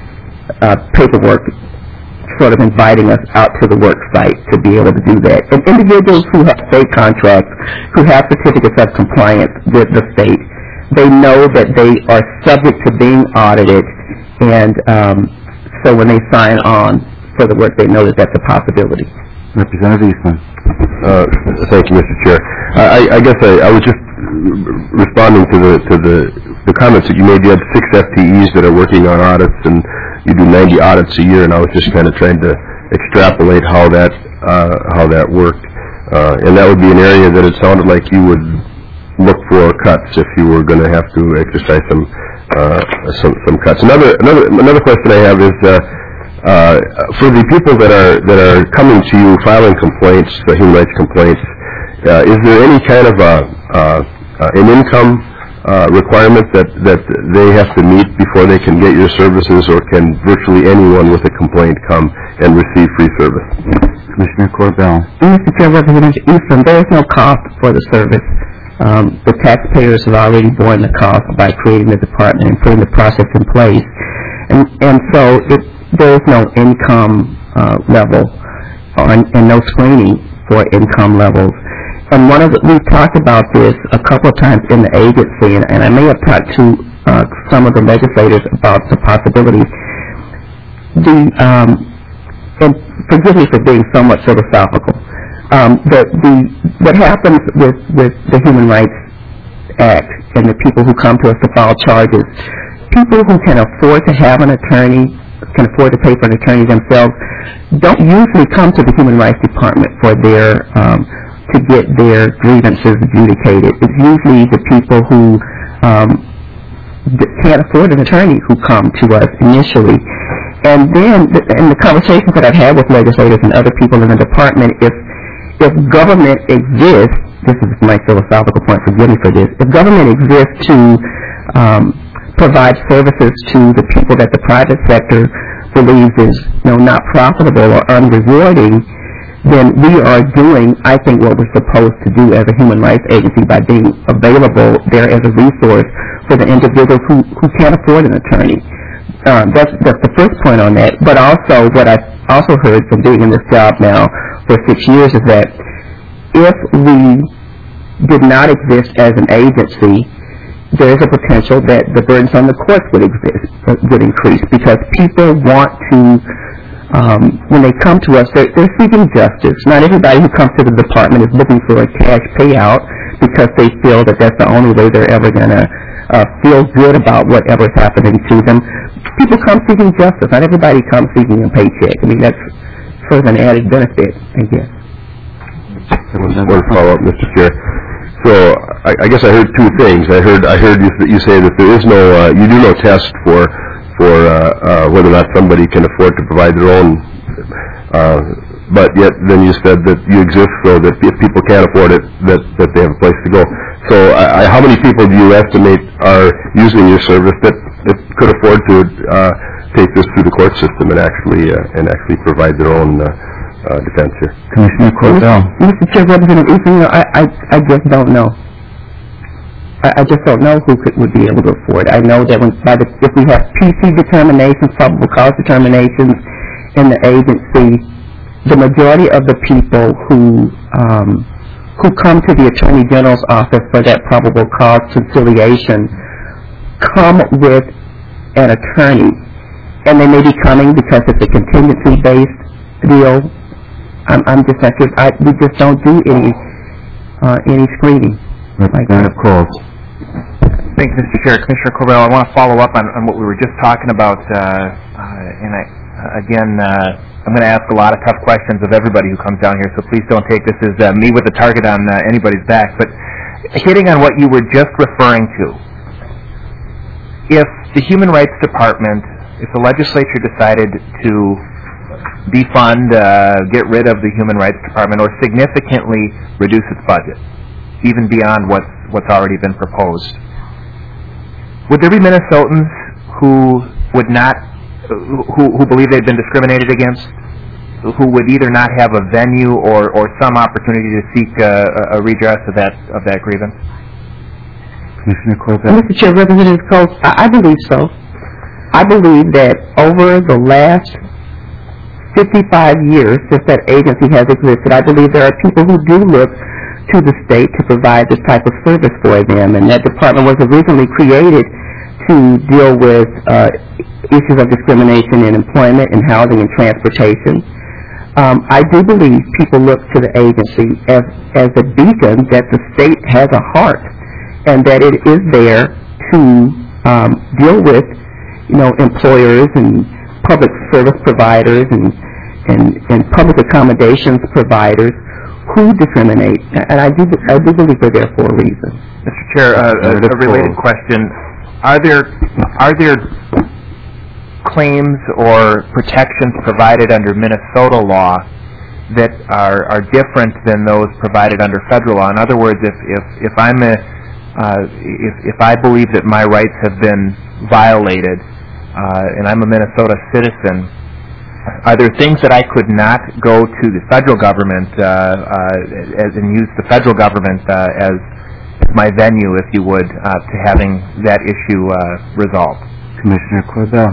uh, paperwork sort of inviting us out to the work site to be able to do that. And individuals who have state contracts, who have certificates of compliance with the state, they know that they are subject to being audited. And um, so when they sign on for the work, they know that that's a possibility. Representative Eastman. Uh, thank you, Mister Chair. I, I guess I, I was just responding to the to the, the comments that you made. You had six F T Es that are working on audits, and you do ninety audits a year. And I was just kind of trying to extrapolate how that uh, how that worked. Uh, and that would be an area that it sounded like you would look for cuts if you were going to have to exercise some. Uh, some, some cuts. Another, another, another question I have is uh, uh, for the people that are that are coming to you filing complaints, uh, human rights complaints. Uh, is there any kind of a, uh, uh, an income uh, requirement that that they have to meet before they can get your services, or can virtually anyone with a complaint come and receive free service? Commissioner Corbell. Mister Chair, Representative Eastman, there is no cost for the service. Um, the taxpayers have already borne the cost by creating the department and putting the process in place. And, and so it, there is no income uh, level or, and no screening for income levels. And one of the, we've talked about this a couple of times in the agency, and, and I may have talked to uh, some of the legislators about the possibility. The, um, and forgive me for being somewhat philosophical. Um, the, the, what happens with, with the Human Rights Act and the people who come to us to file charges, people who can afford to have an attorney, can afford to pay for an attorney themselves, don't usually come to the Human Rights Department for their, um, to get their grievances adjudicated. It's usually the people who um, can't afford an attorney who come to us initially. And then, in the conversations that I've had with legislators and other people in the department, if If government exists, this is my philosophical point, forgive me for this, if government exists to um, provide services to the people that the private sector believes is you know, not profitable or unrewarding, then we are doing, I think, what we're supposed to do as a human rights agency by being available there as a resource for the individuals who, who can't afford an attorney. Um, that's, that's the first point on that. But also, what I've also heard from being in this job now for six years is that if we did not exist as an agency, there is a potential that the burdens on the courts would exist, would increase, because people want to, um, when they come to us, they're, they're seeking justice. Not everybody who comes to the department is looking for a cash payout because they feel that that's the only way they're ever going to uh, feel good about whatever's happening to them. People come seeking justice. Not everybody comes seeking a paycheck. I mean, that's sort of an added benefit, I guess. One follow-up, Mister Chair. So I, I guess I heard two things. I heard I heard you, you say that there is no, uh, you do no test for for uh, uh, whether or not somebody can afford to provide their own. Uh, but yet then you said that you exist so that if people can't afford it, that that they have a place to go. So I, I, how many people do you estimate are using your service that, that could afford to uh, take this through the court system and actually uh, and actually provide their own uh, uh, defense here? Commissioner Corbell. Mister Chair, Representative Eastman, you know, I, I, I just don't know. I, I just don't know who could, would be able to afford it. I know that when, by the, if we have P C determinations, probable cause determinations in the agency, the majority of the people who um, who come to the Attorney General's office for that probable cause conciliation come with an attorney, and they may be coming because it's a contingency-based deal. I'm, I'm just not sure. I, we just don't do any uh, any screening. Representative Coles. Thank you, Mister Chair. Commissioner Corbell, I want to follow up on, on what we were just talking about, uh, uh, and I, again, uh, I'm going to ask a lot of tough questions of everybody who comes down here, so please don't take this as uh, me with a target on uh, anybody's back. But hitting on what you were just referring to, if the Human Rights Department, if the legislature decided to defund, uh, get rid of the Human Rights Department, or significantly reduce its budget, even beyond what's, what's already been proposed, would there be Minnesotans who would not Who, who believe they've been discriminated against, who would either not have a venue or, or some opportunity to seek a, a redress of that of that grievance? Commissioner Corbett? Mister Chair, Representative Coates, I, I believe so. I believe that over the last fifty-five years since that agency has existed, I believe there are people who do look to the state to provide this type of service for them, and that department was originally created to deal with uh, issues of discrimination in employment, in housing, and transportation. Um, I do believe people look to the agency as, as a beacon that the state has a heart, and that it is there to um, deal with, you know, employers and public service providers and, and, and public accommodations providers who discriminate. And I do, I do believe they're there for a reason. Mister Chair, uh, a, a related question. Are there are there claims or protections provided under Minnesota law that are, are different than those provided under federal law? In other words, if if, if I'm a uh, if if I believe that my rights have been violated uh, and I'm a Minnesota citizen, are there things that I could not go to the federal government uh, uh, as, and use the federal government uh, as my venue, if you would, uh, to having that issue uh, resolved? Commissioner Corbett?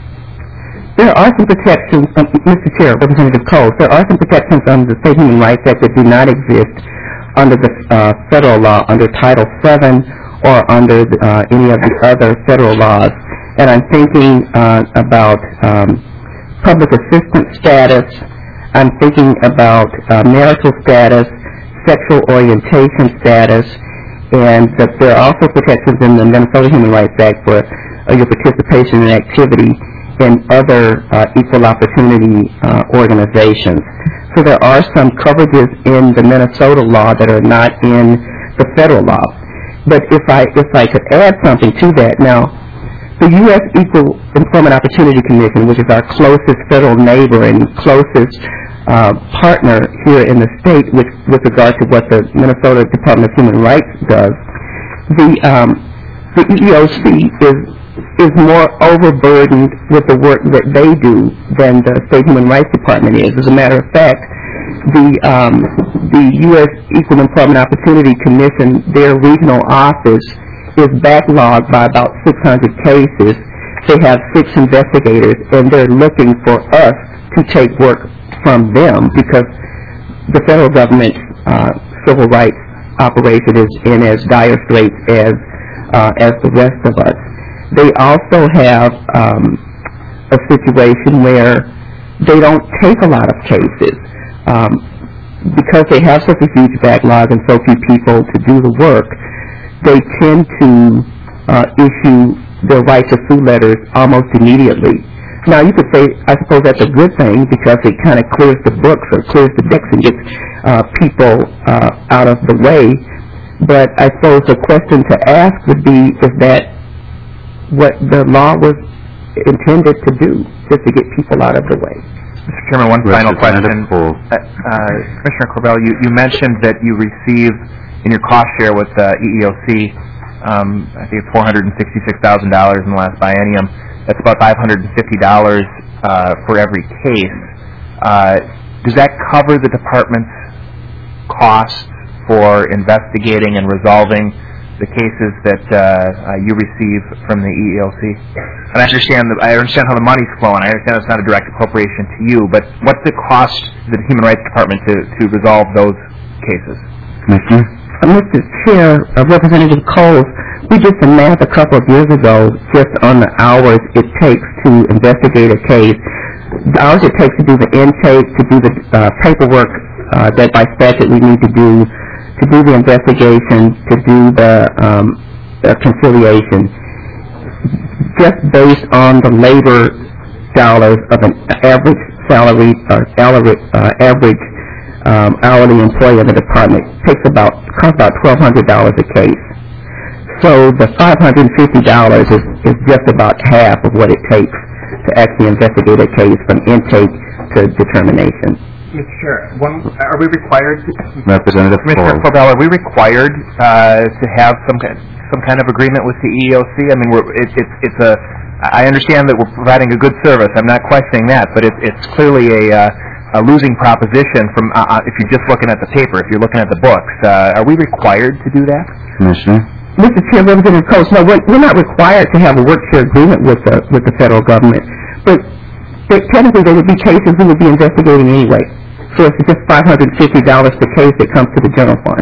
There are some protections, um, Mister Chair, Representative Coates, there are some protections under the State Human Rights Act that do not exist under the uh, federal law, under Title seven, or under the, uh, any of the other federal laws. And I'm thinking uh, about um, public assistance status, I'm thinking about uh, marital status, sexual orientation status, and that there are also protections in the Minnesota Human Rights Act for uh, your participation in activity in other uh, equal opportunity uh, organizations. So there are some coverages in the Minnesota law that are not in the federal law. But if I if I could add something to that, now the U S Equal Employment Opportunity Commission, which is our closest federal neighbor and closest Uh, partner here in the state with, with regard to what the Minnesota Department of Human Rights does, the um, the E E O C is is more overburdened with the work that they do than the State Human Rights Department is. As a matter of fact, the um, the U S Equal Employment Opportunity Commission, their regional office, is backlogged by about six hundred cases. They have six investigators, and they're looking for us to take work from them because the federal government's uh, civil rights operation is in as dire straits as uh, as the rest of us. They also have um, a situation where they don't take a lot of cases um, because they have such a huge backlog and so few people to do the work. They tend to uh, issue their right to sue letters almost immediately. Now, you could say, I suppose that's a good thing because it kind of clears the books or clears the decks and gets uh, people uh, out of the way. But I suppose the question to ask would be, is that what the law was intended to do, just to get people out of the way? Mister Chairman, one final question. Uh, uh, Commissioner Corbell, you, you mentioned that you receive in your cost share with uh, E E O C, um, I think it's four hundred sixty-six thousand dollars in the last biennium. That's about five hundred fifty dollars uh, for every case. Uh, does that cover the department's costs for investigating and resolving the cases that uh, uh, you receive from the E E O C? And I understand the, I understand how the money's flowing. I understand it's not a direct appropriation to you, but what's the cost to the Human Rights Department to, to resolve those cases? Commissioner? Uh, Mister Chair, uh, Representative Coles, we did some math a couple of years ago just on the hours it takes to investigate a case, the hours it takes to do the intake, to do the uh, paperwork uh, that by statute we need to do, to do the investigation, to do the um, uh, conciliation. Just based on the labor dollars of an average salary or salary, uh, average um, hourly employee of the department takes about costs about twelve hundred dollars a case. So the five hundred fifty dollars is, is just about half of what it takes to actually investigate a case from intake to determination. Mister Chair, one, are we required, to, Representative Commissioner Ford. Corbell, are we required uh, to have some kind, some kind of agreement with the E E O C? I mean, we're, it, it's it's a. I understand that we're providing a good service. I'm not questioning that, but it, it's clearly a, uh, a losing proposition from uh, if you're just looking at the paper. If you're looking at the books, uh, are we required to do that? Commissioner? Mister Chair, Representative Coates, no, we're, we're not required to have a work share agreement with the with the federal government, but but technically there would be cases we would be investigating anyway. So it's just five hundred fifty dollars per case that comes to the general fund.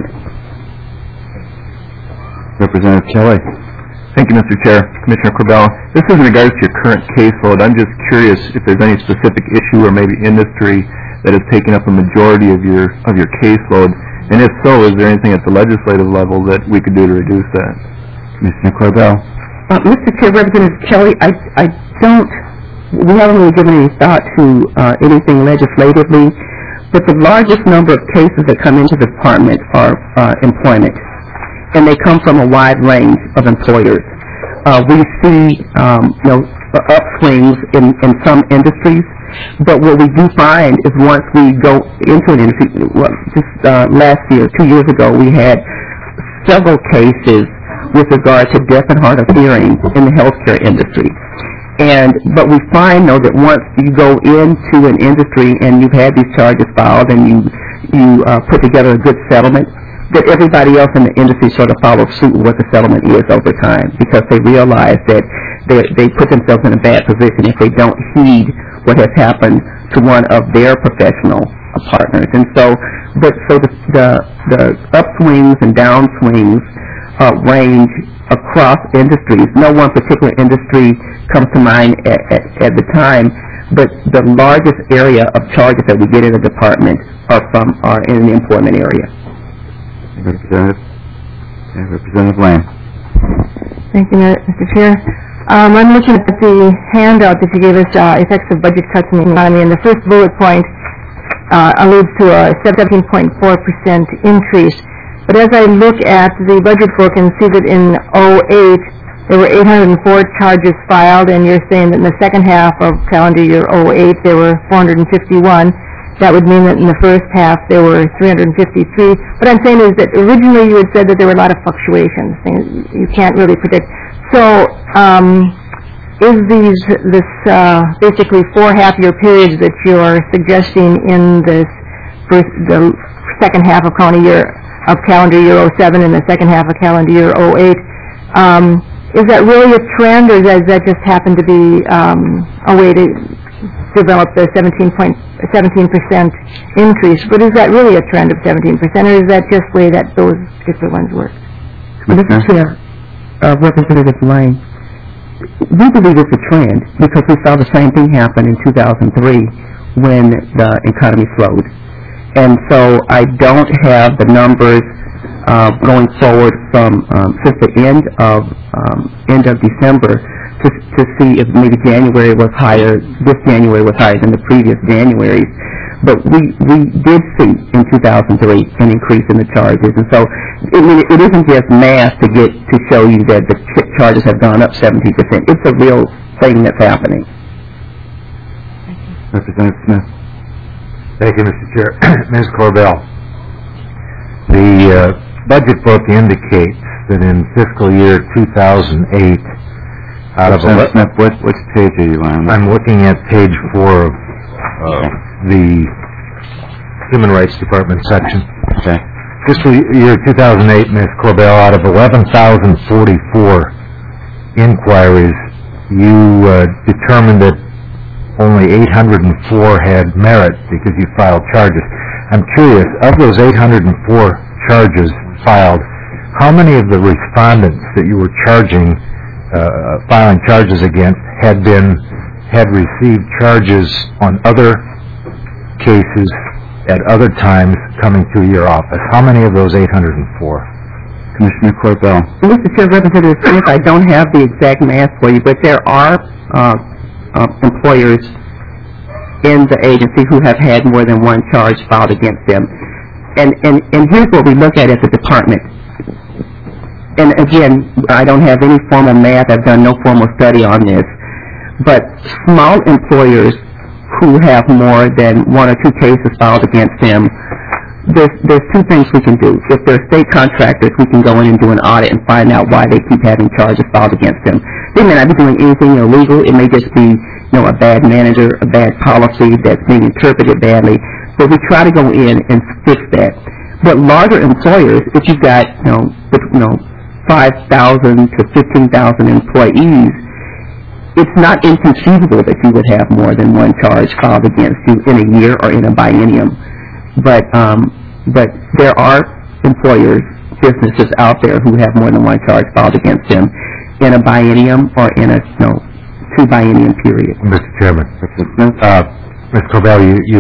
Representative Kelly? Thank you, Mister Chair. Commissioner Corbell, this is in regards to your current caseload. I'm just curious if there's any specific issue or maybe industry that has taken up a majority of your of your caseload, and if so, is there anything at the legislative level that we could do to reduce that? Commissioner Corbell? Uh, Mister Chair, Representative Kelly, I I don't. We haven't really given any thought to uh, anything legislatively, but the largest number of cases that come into the department are uh, employment, and they come from a wide range of employers. Uh, we see, um, you know, upswings in, in some industries, but what we do find is once we go into an industry, well, just uh, last year, two years ago, we had several cases with regard to deaf and hard of hearing in the healthcare industry. And but we find though that once you go into an industry and you've had these charges filed and you you uh, put together a good settlement, that everybody else in the industry sort of follows suit with what the settlement is over time, because they realize that they they put themselves in a bad position if they don't heed what has happened to one of their professional partners. And so, but so the the, the upswings and downswings uh, range across industries. No one particular industry comes to mind at, at, at the time, but the largest area of charges that we get in the department are from are in the employment area. Representative? Yeah, Representative Lane? Thank you, Mister Chair. Um, I'm looking at the handout that you gave us, uh, effects of budget cuts in the economy, and the first bullet point uh, alludes to a seventeen point four percent increase. But as I look at the budget book and see that in oh eight there were eight hundred four charges filed, and you're saying that in the second half of calendar year oh eight there were four hundred fifty-one, that would mean that in the first half there were three hundred fifty-three. What I'm saying is that originally you had said that there were a lot of fluctuations. You can't really predict. So um, is these this uh, basically four half-year periods that you're suggesting in this first, the second half of calendar year of calendar year oh seven and the second half of calendar year oh eight, um, is that really a trend, or does that just happen to be um, a way to develop the seventeen percent increase? But is that really a trend of seventeen percent, or is that just the way that those particular ones work? Mister Chair, uh, Representative Lane, we believe it's a trend because we saw the same thing happen in two thousand three when the economy slowed. And so I don't have the numbers uh, going forward from um, since the end of um, end of December to, to see if maybe January was higher, this January was higher than the previous Januaries. But we, we did see in two thousand three an increase in the charges. And so I mean, it isn't just math to get to show you that the ch- charges have gone up seventeen percent. It's a real thing that's happening. Representative Smith? Thank you, Mister Chair. Miz Corbell, the uh, budget book indicates that in fiscal year two thousand eight, out of Representative ele- Smith, what, which page are you on? I'm looking at page four of uh, the Human Rights Department section. Okay. Fiscal year two thousand eight, Miz Corbell, out of eleven thousand forty-four inquiries, you uh, determined that only eight hundred four had merit because you filed charges. I'm curious, of those eight hundred four charges filed, how many of the respondents that you were charging, uh, filing charges against, had been, had received charges on other cases at other times coming through your office? How many of those eight hundred four? Commissioner Corbell? Mister Chair, Representative Smith, I don't have the exact math for you, but there are uh, uh, employers in the agency who have had more than one charge filed against them. And, and, and here's what we look at at the department. And again, I don't have any formal math. I've done no formal study on this. But small employers who have more than one or two cases filed against them, there's, there's two things we can do. If they're state contractors, we can go in and do an audit and find out why they keep having charges filed against them. They may not be doing anything illegal. It may just be, you know, a bad manager, a bad policy that's being interpreted badly. But we try to go in and fix that. But larger employers, if you've got, you know, you know, five thousand to fifteen thousand employees, it's not inconceivable that you would have more than one charge filed against you in a year or in a biennium. But um, but there are employers, businesses out there who have more than one charge filed against them in a biennium or in a you know, two biennium period. Mister Chairman, uh, Miz Corbell, you you,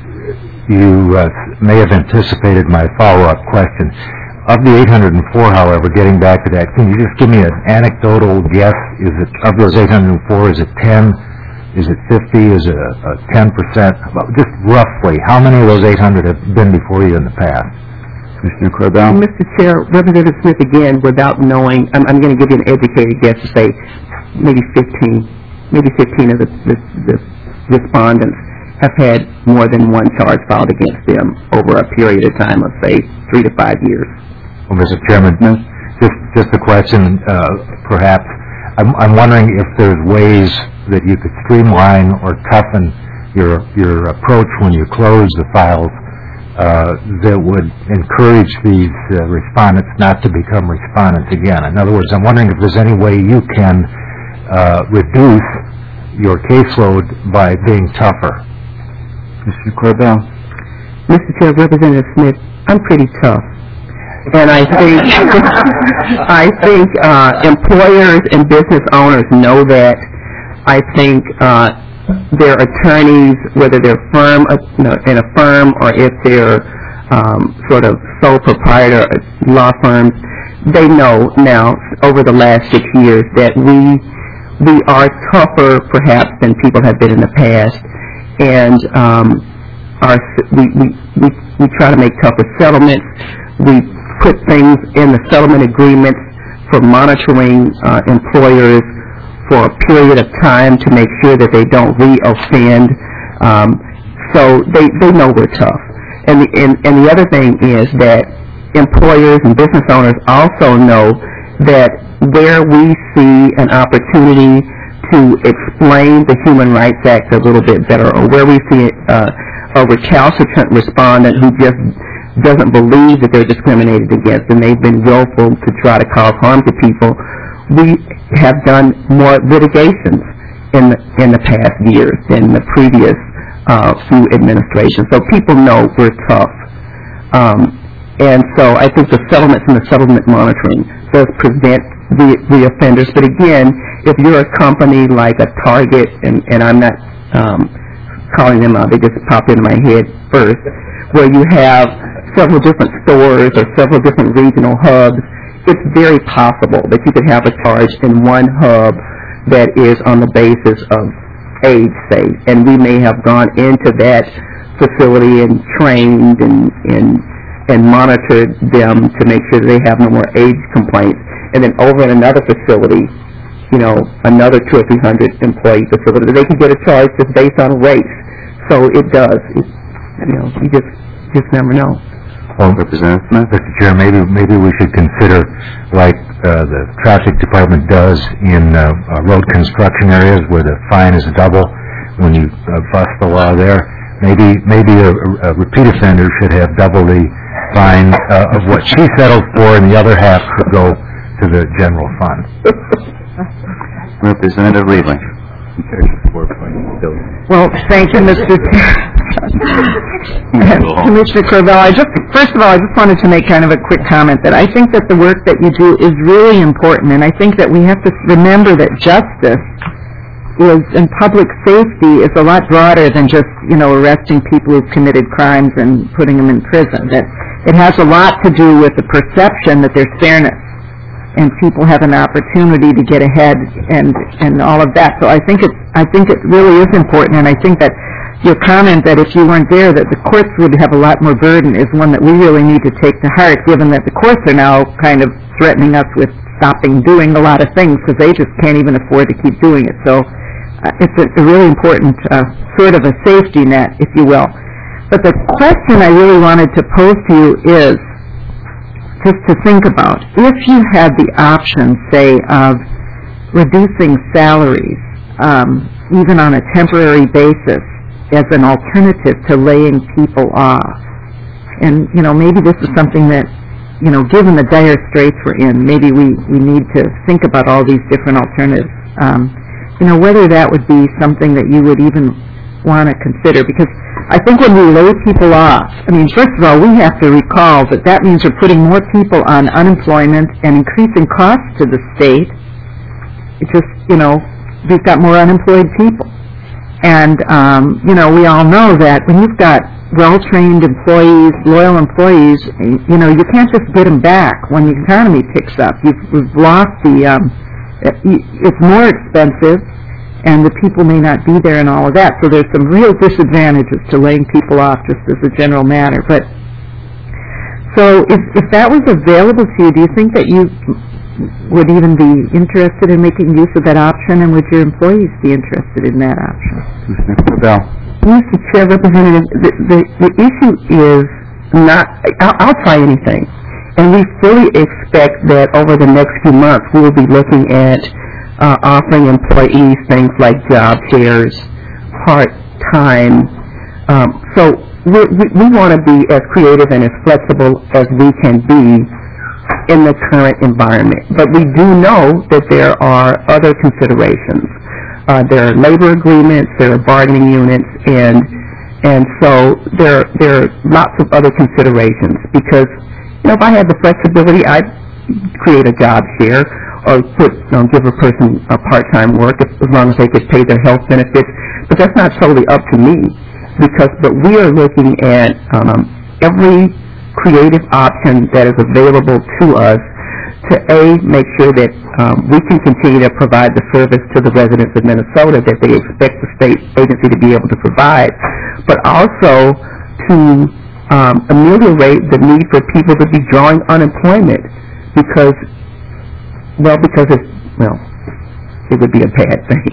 you uh, may have anticipated my follow-up question. Of the eight hundred four, however, getting back to that, can you just give me an anecdotal guess? Is it, of those eight hundred four, is it ten? Is it fifty? Is it a, a ten percent? Just roughly, how many of those eight hundred have been before you in the past? Commissioner Corbell? Mister Chair, Representative Smith, again, without knowing, I'm, I'm going to give you an educated guess to say maybe fifteen. Maybe fifteen of the, the, the respondents have had more than one charge filed against them over a period of time of, say, three to five years. Well, Mister Chairman, just just a question, uh, perhaps. I'm, I'm wondering if there's ways that you could streamline or toughen your your approach when you close the files uh, that would encourage these uh, respondents not to become respondents again. In other words, I'm wondering if there's any way you can uh, reduce your caseload by being tougher. Mister Corbell? Mister Chair, Representative Smith, I'm pretty tough. And I think I think uh, employers and business owners know that. I think uh, their attorneys, whether they're firm uh, you know, in a firm or if they're um, sort of sole proprietor law firms, they know now over the last six years that we we are tougher perhaps than people have been in the past, and um, our we, we we we try to make tougher settlements. We put things in the settlement agreements for monitoring uh, employers for a period of time to make sure that they don't re-offend. Um, so they, they know we're tough. And the, and, and the other thing is that employers and business owners also know that where we see an opportunity to explain the Human Rights Act a little bit better, or where we see uh, a recalcitrant respondent who just doesn't believe that they're discriminated against and they've been willful to try to cause harm to people, we have done more litigations in the, in the past years than the previous uh, few administrations. So people know we're tough. Um, and so I think the settlements and the settlement monitoring does prevent the, the offenders. But again, if you're a company like a Target, and, and I'm not um, calling them out, they just popped into my head first, where you have several different stores or several different regional hubs, it's very possible that you could have a charge in one hub that is on the basis of age, say, and we may have gone into that facility and trained and, and, and monitored them to make sure that they have no more age complaints. And then over in another facility, you know, another two or three hundred employee facility, they can get a charge just based on race. So it does. It, you know, you just just never know. Well, Representative Smith, Mister Chair, maybe maybe we should consider, like uh, the traffic department does in uh, uh, road construction areas, where the fine is double when you uh, bust the law there. Maybe maybe a, a repeat offender should have double the fine uh, of what she settled for, and the other half could go to the general fund. Representative Reedley. Well, thank you, Mister Commissioner Corbell. I just, first of all, I just wanted to make kind of a quick comment that I think that the work that you do is really important, and I think that we have to remember that justice is, and public safety is a lot broader than just, you know, arresting people who've committed crimes and putting them in prison. That it has a lot to do with the perception that there's fairness and people have an opportunity to get ahead and and all of that. So I think it's I think it really is important, and I think that your comment that if you weren't there that the courts would have a lot more burden is one that we really need to take to heart, given that the courts are now kind of threatening us with stopping doing a lot of things because they just can't even afford to keep doing it. So uh, it's a, a really important uh, sort of a safety net, if you will. But the question I really wanted to pose to you is just to think about, if you had the option, say, of reducing salaries, um, even on a temporary basis, as an alternative to laying people off. And, you know, maybe this is something that, you know, given the dire straits we're in, maybe we, we need to think about all these different alternatives. Um, you know, whether that would be something that you would even want to consider. Because I think when we lay people off, I mean, first of all, we have to recall that that means we're putting more people on unemployment and increasing costs to the state. It's just, you know, we've got more unemployed people. And, um, you know, we all know that when you've got well-trained employees, loyal employees, you know, you can't just get them back when the economy picks up. You've, you've lost the, um, it's more expensive, and the people may not be there and all of that. So there's some real disadvantages to laying people off just as a general matter. But, so if, if that was available to you, do you think that you would even be interested in making use of that option, and would your employees be interested in that option? Mister Bell. Mister Chair, Representative, the, the, the issue is not, I'll, I'll try anything. And we fully expect that over the next few months we will be looking at uh, offering employees things like job shares, part-time. Um, so we, we, we want to be as creative and as flexible as we can be in the current environment. But we do know that there are other considerations. Uh, there are labor agreements, there are bargaining units, and and so there there are lots of other considerations. Because, you know, if I had the flexibility, I'd create a job share or put you know, give a person a part-time work if, as long as they could pay their health benefits. But that's not totally up to me, because but we are looking at um, every creative option that is available to us to A, make sure that um, we can continue to provide the service to the residents of Minnesota that they expect the state agency to be able to provide, but also to um, ameliorate the need for people to be drawing unemployment because, well, because it's, well, it would be a bad thing.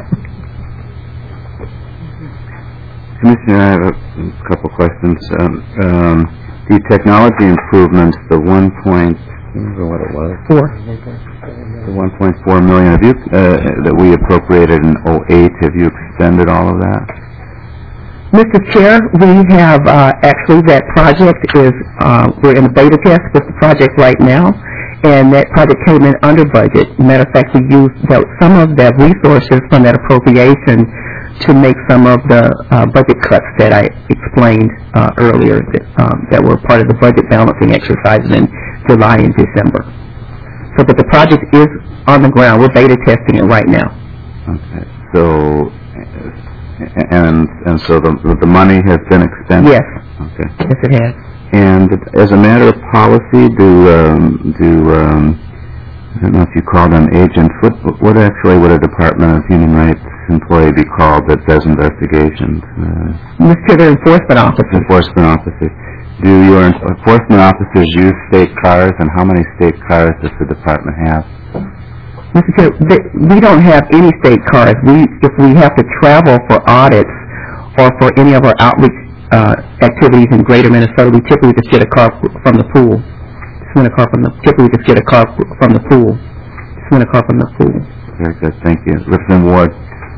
Commissioner, I have a couple questions. Um, um, The technology improvements, the one point, I don't remember what it was. Four. The one point four million, have you, uh, that we appropriated in oh eight, have you extended all of that? Mister Chair, we have, uh, actually, that project is, uh, we're in a beta test with the project right now, and that project came in under budget. Matter of fact, we used some of the resources from that appropriation to make some of the uh, budget cuts that I explained uh, earlier that, um, that were part of the budget balancing exercises in July and December. So, but the project is on the ground. We're beta testing it right now. Okay. So, and and so the the money has been expended? Yes. Okay. Yes, it has. And as a matter of policy, do um, do um, I don't know if you call them agents. What what actually would a Department of Human Rights employee be called that does investigations? Uh, Mister Chair, enforcement officers. Enforcement officers. Do your enforcement officers use state cars, and how many state cars does the department have? Mister Chair, we don't have any state cars. We, if we have to travel for audits or for any of our outreach uh, activities in Greater Minnesota, we typically just get a car from the pool. Just rent a car from the. Typically, just get a car from the pool. Just rent a car from the pool. Very good, thank you. Representative Ward.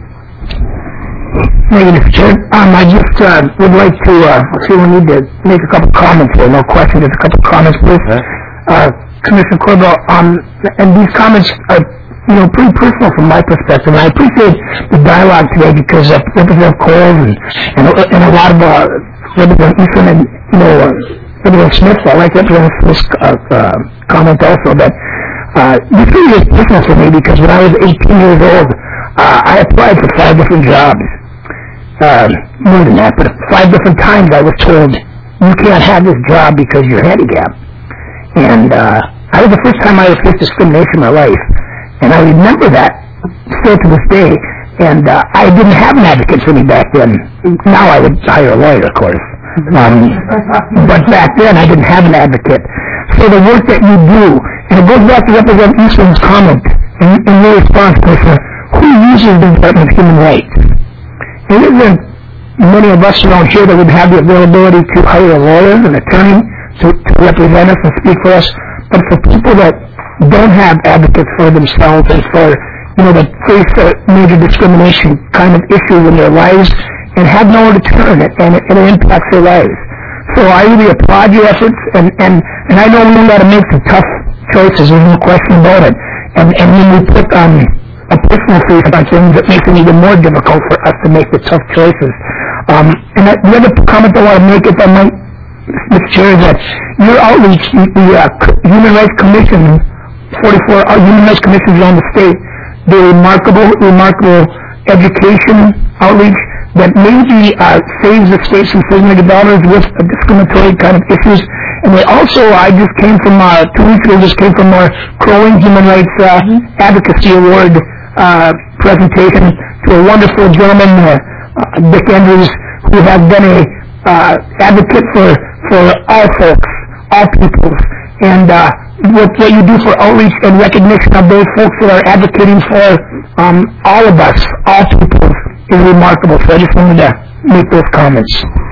Thank you, Mister Chair. Um, I just uh, would like to uh, see we need to make a couple comments here. No question, just a couple comments, please. Uh, Commissioner Corbell, um, and these comments are, you know, pretty personal from my perspective. And I appreciate the dialogue today because uh, Representative Cole and, and, and a lot of uh, Representative Eastman and, you know, uh, Representative Smith, I like Representative Smith's uh, uh, comment also that uh, this really is personal for me because when I was eighteen years old, uh, I applied for five different jobs. Uh, more than that, but five different times I was told, you can't have this job because you're handicapped. And uh, I that was the first time I ever faced discrimination in my life. And I remember that still to this day. And uh, I didn't have an advocate for me back then. Now I would hire a lawyer, of course. Um, but back then I didn't have an advocate. So the work that you do, and it goes back to Representative Eastman's comment in, in your response, Commissioner, who uses the Department of Human Rights? There isn't many of us around here that would have the availability to hire a lawyer, an attorney, to, to represent us and speak for us. But for people that don't have advocates for themselves and for, you know, that face a major discrimination kind of issues in their lives and have nowhere to turn, and, and, it, and it impacts their lives. So I really applaud your efforts, and, and, and I know we got to make some tough choices, there's no question about it. And, and when we put um, a personal face on things, it makes it even more difficult for us to make the tough choices. Um, and that, the other comment I want to make, if I might, Mister Chair, is that your outreach, the, the uh, Human Rights Commission, forty-four uh, Human Rights Commissions around the state, the remarkable, remarkable education outreach that maybe uh, saves the state some four million dollars with uh, discriminatory kind of issues. And they also, I just came from, uh, two weeks ago, just came from our Crow Wing Human Rights uh, Advocacy Award uh, presentation to a wonderful gentleman, uh, uh, Dick Andrews, who has been a uh, advocate for, for all folks, all peoples. And uh, what, what you do for outreach and recognition of those folks that are advocating for um, all of us, all peoples, is remarkable. So I just wanted to make those comments.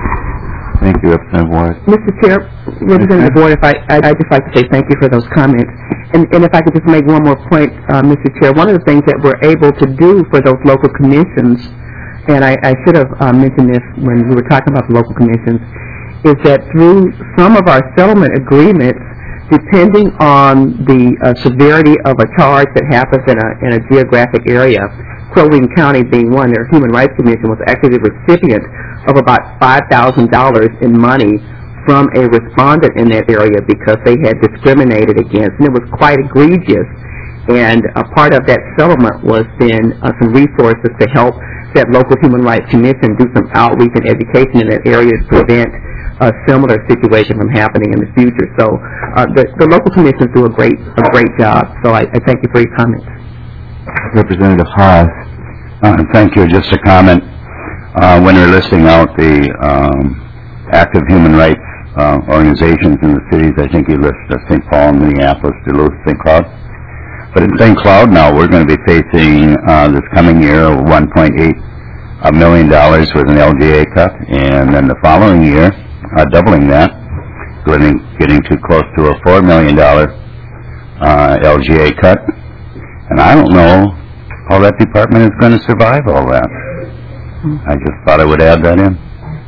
Thank you, Representative Ward. Mister Chair, Representative Ward, if I, I, I'd just like to say thank you for those comments. And, and if I could just make one more point, uh, Mister Chair, one of the things that we're able to do for those local commissions, and I, I should have uh, mentioned this when we were talking about the local commissions, is that through some of our settlement agreements, depending on the uh, severity of a charge that happens in a, in a geographic area, Crow Wing County being one, their Human Rights Commission was actually the recipient of about five thousand dollars in money from a respondent in that area because they had discriminated against, and it was quite egregious. And a part of that settlement was then uh, some resources to help that local Human Rights Commission do some outreach and education in that area to prevent a similar situation from happening in the future. So uh, the, the local commissions do a great a great job. So I, I thank you for your comments. Representative Haas. Uh, thank you. Just a comment. Uh, when we're listing out the um, active human rights uh, organizations in the cities, I think you list uh, Saint Paul, Minneapolis, Duluth, Saint Cloud. But in Saint Cloud now, we're going to be facing uh, this coming year one point eight million dollars with an L G A cut, and then the following year, uh, doubling that, getting, getting too close to a four million dollars uh, L G A cut. And I don't know how that department is going to survive all that. I just thought I would add that in.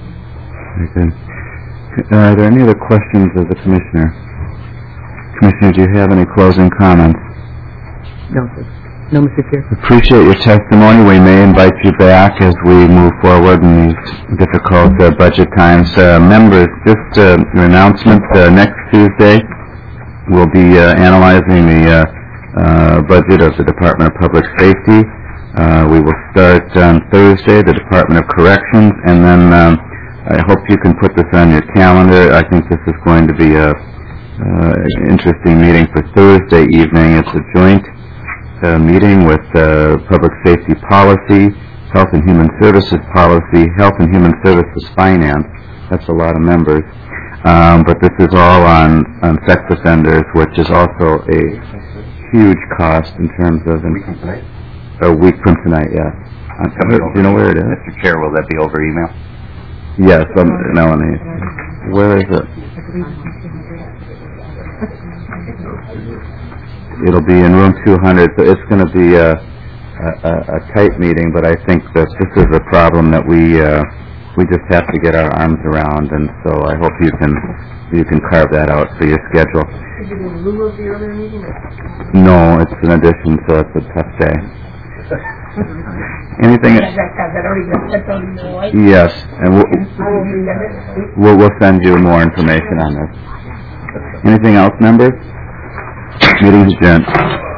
Very good. Uh, are there any other questions of the Commissioner? Commissioner, do you have any closing comments? No, sir. No, Mister Chair. Appreciate your testimony. We may invite you back as we move forward in these difficult uh, budget times. Uh, members, just uh, your announcement, uh, next Tuesday we'll be uh, analyzing the uh, uh, budget of the Department of Public Safety. Uh, we will start on Thursday, the Department of Corrections, and then um, I hope you can put this on your calendar. I think this is going to be a uh, interesting meeting for Thursday evening. It's a joint uh, meeting with uh, Public Safety Policy, Health and Human Services Policy, Health and Human Services Finance. That's a lot of members. Um, but this is all on, on sex offenders, which is also a huge cost in terms of... In, A week from tonight, yes. Uh, do you know where it is? Mister Chair, will that be over email? Yes, um, Melanie. Where is it? It'll be in room two hundred, so it's going to be a, a, a tight meeting, but I think that this is a problem that we uh, we just have to get our arms around, and so I hope you can you can carve that out for your schedule. Is it in lieu of the earlier meeting? No, it's an addition, so it's a tough day. Anything? Yes, and we'll, we'll, we'll send you more information on this. Anything else, members? Meeting adjourned.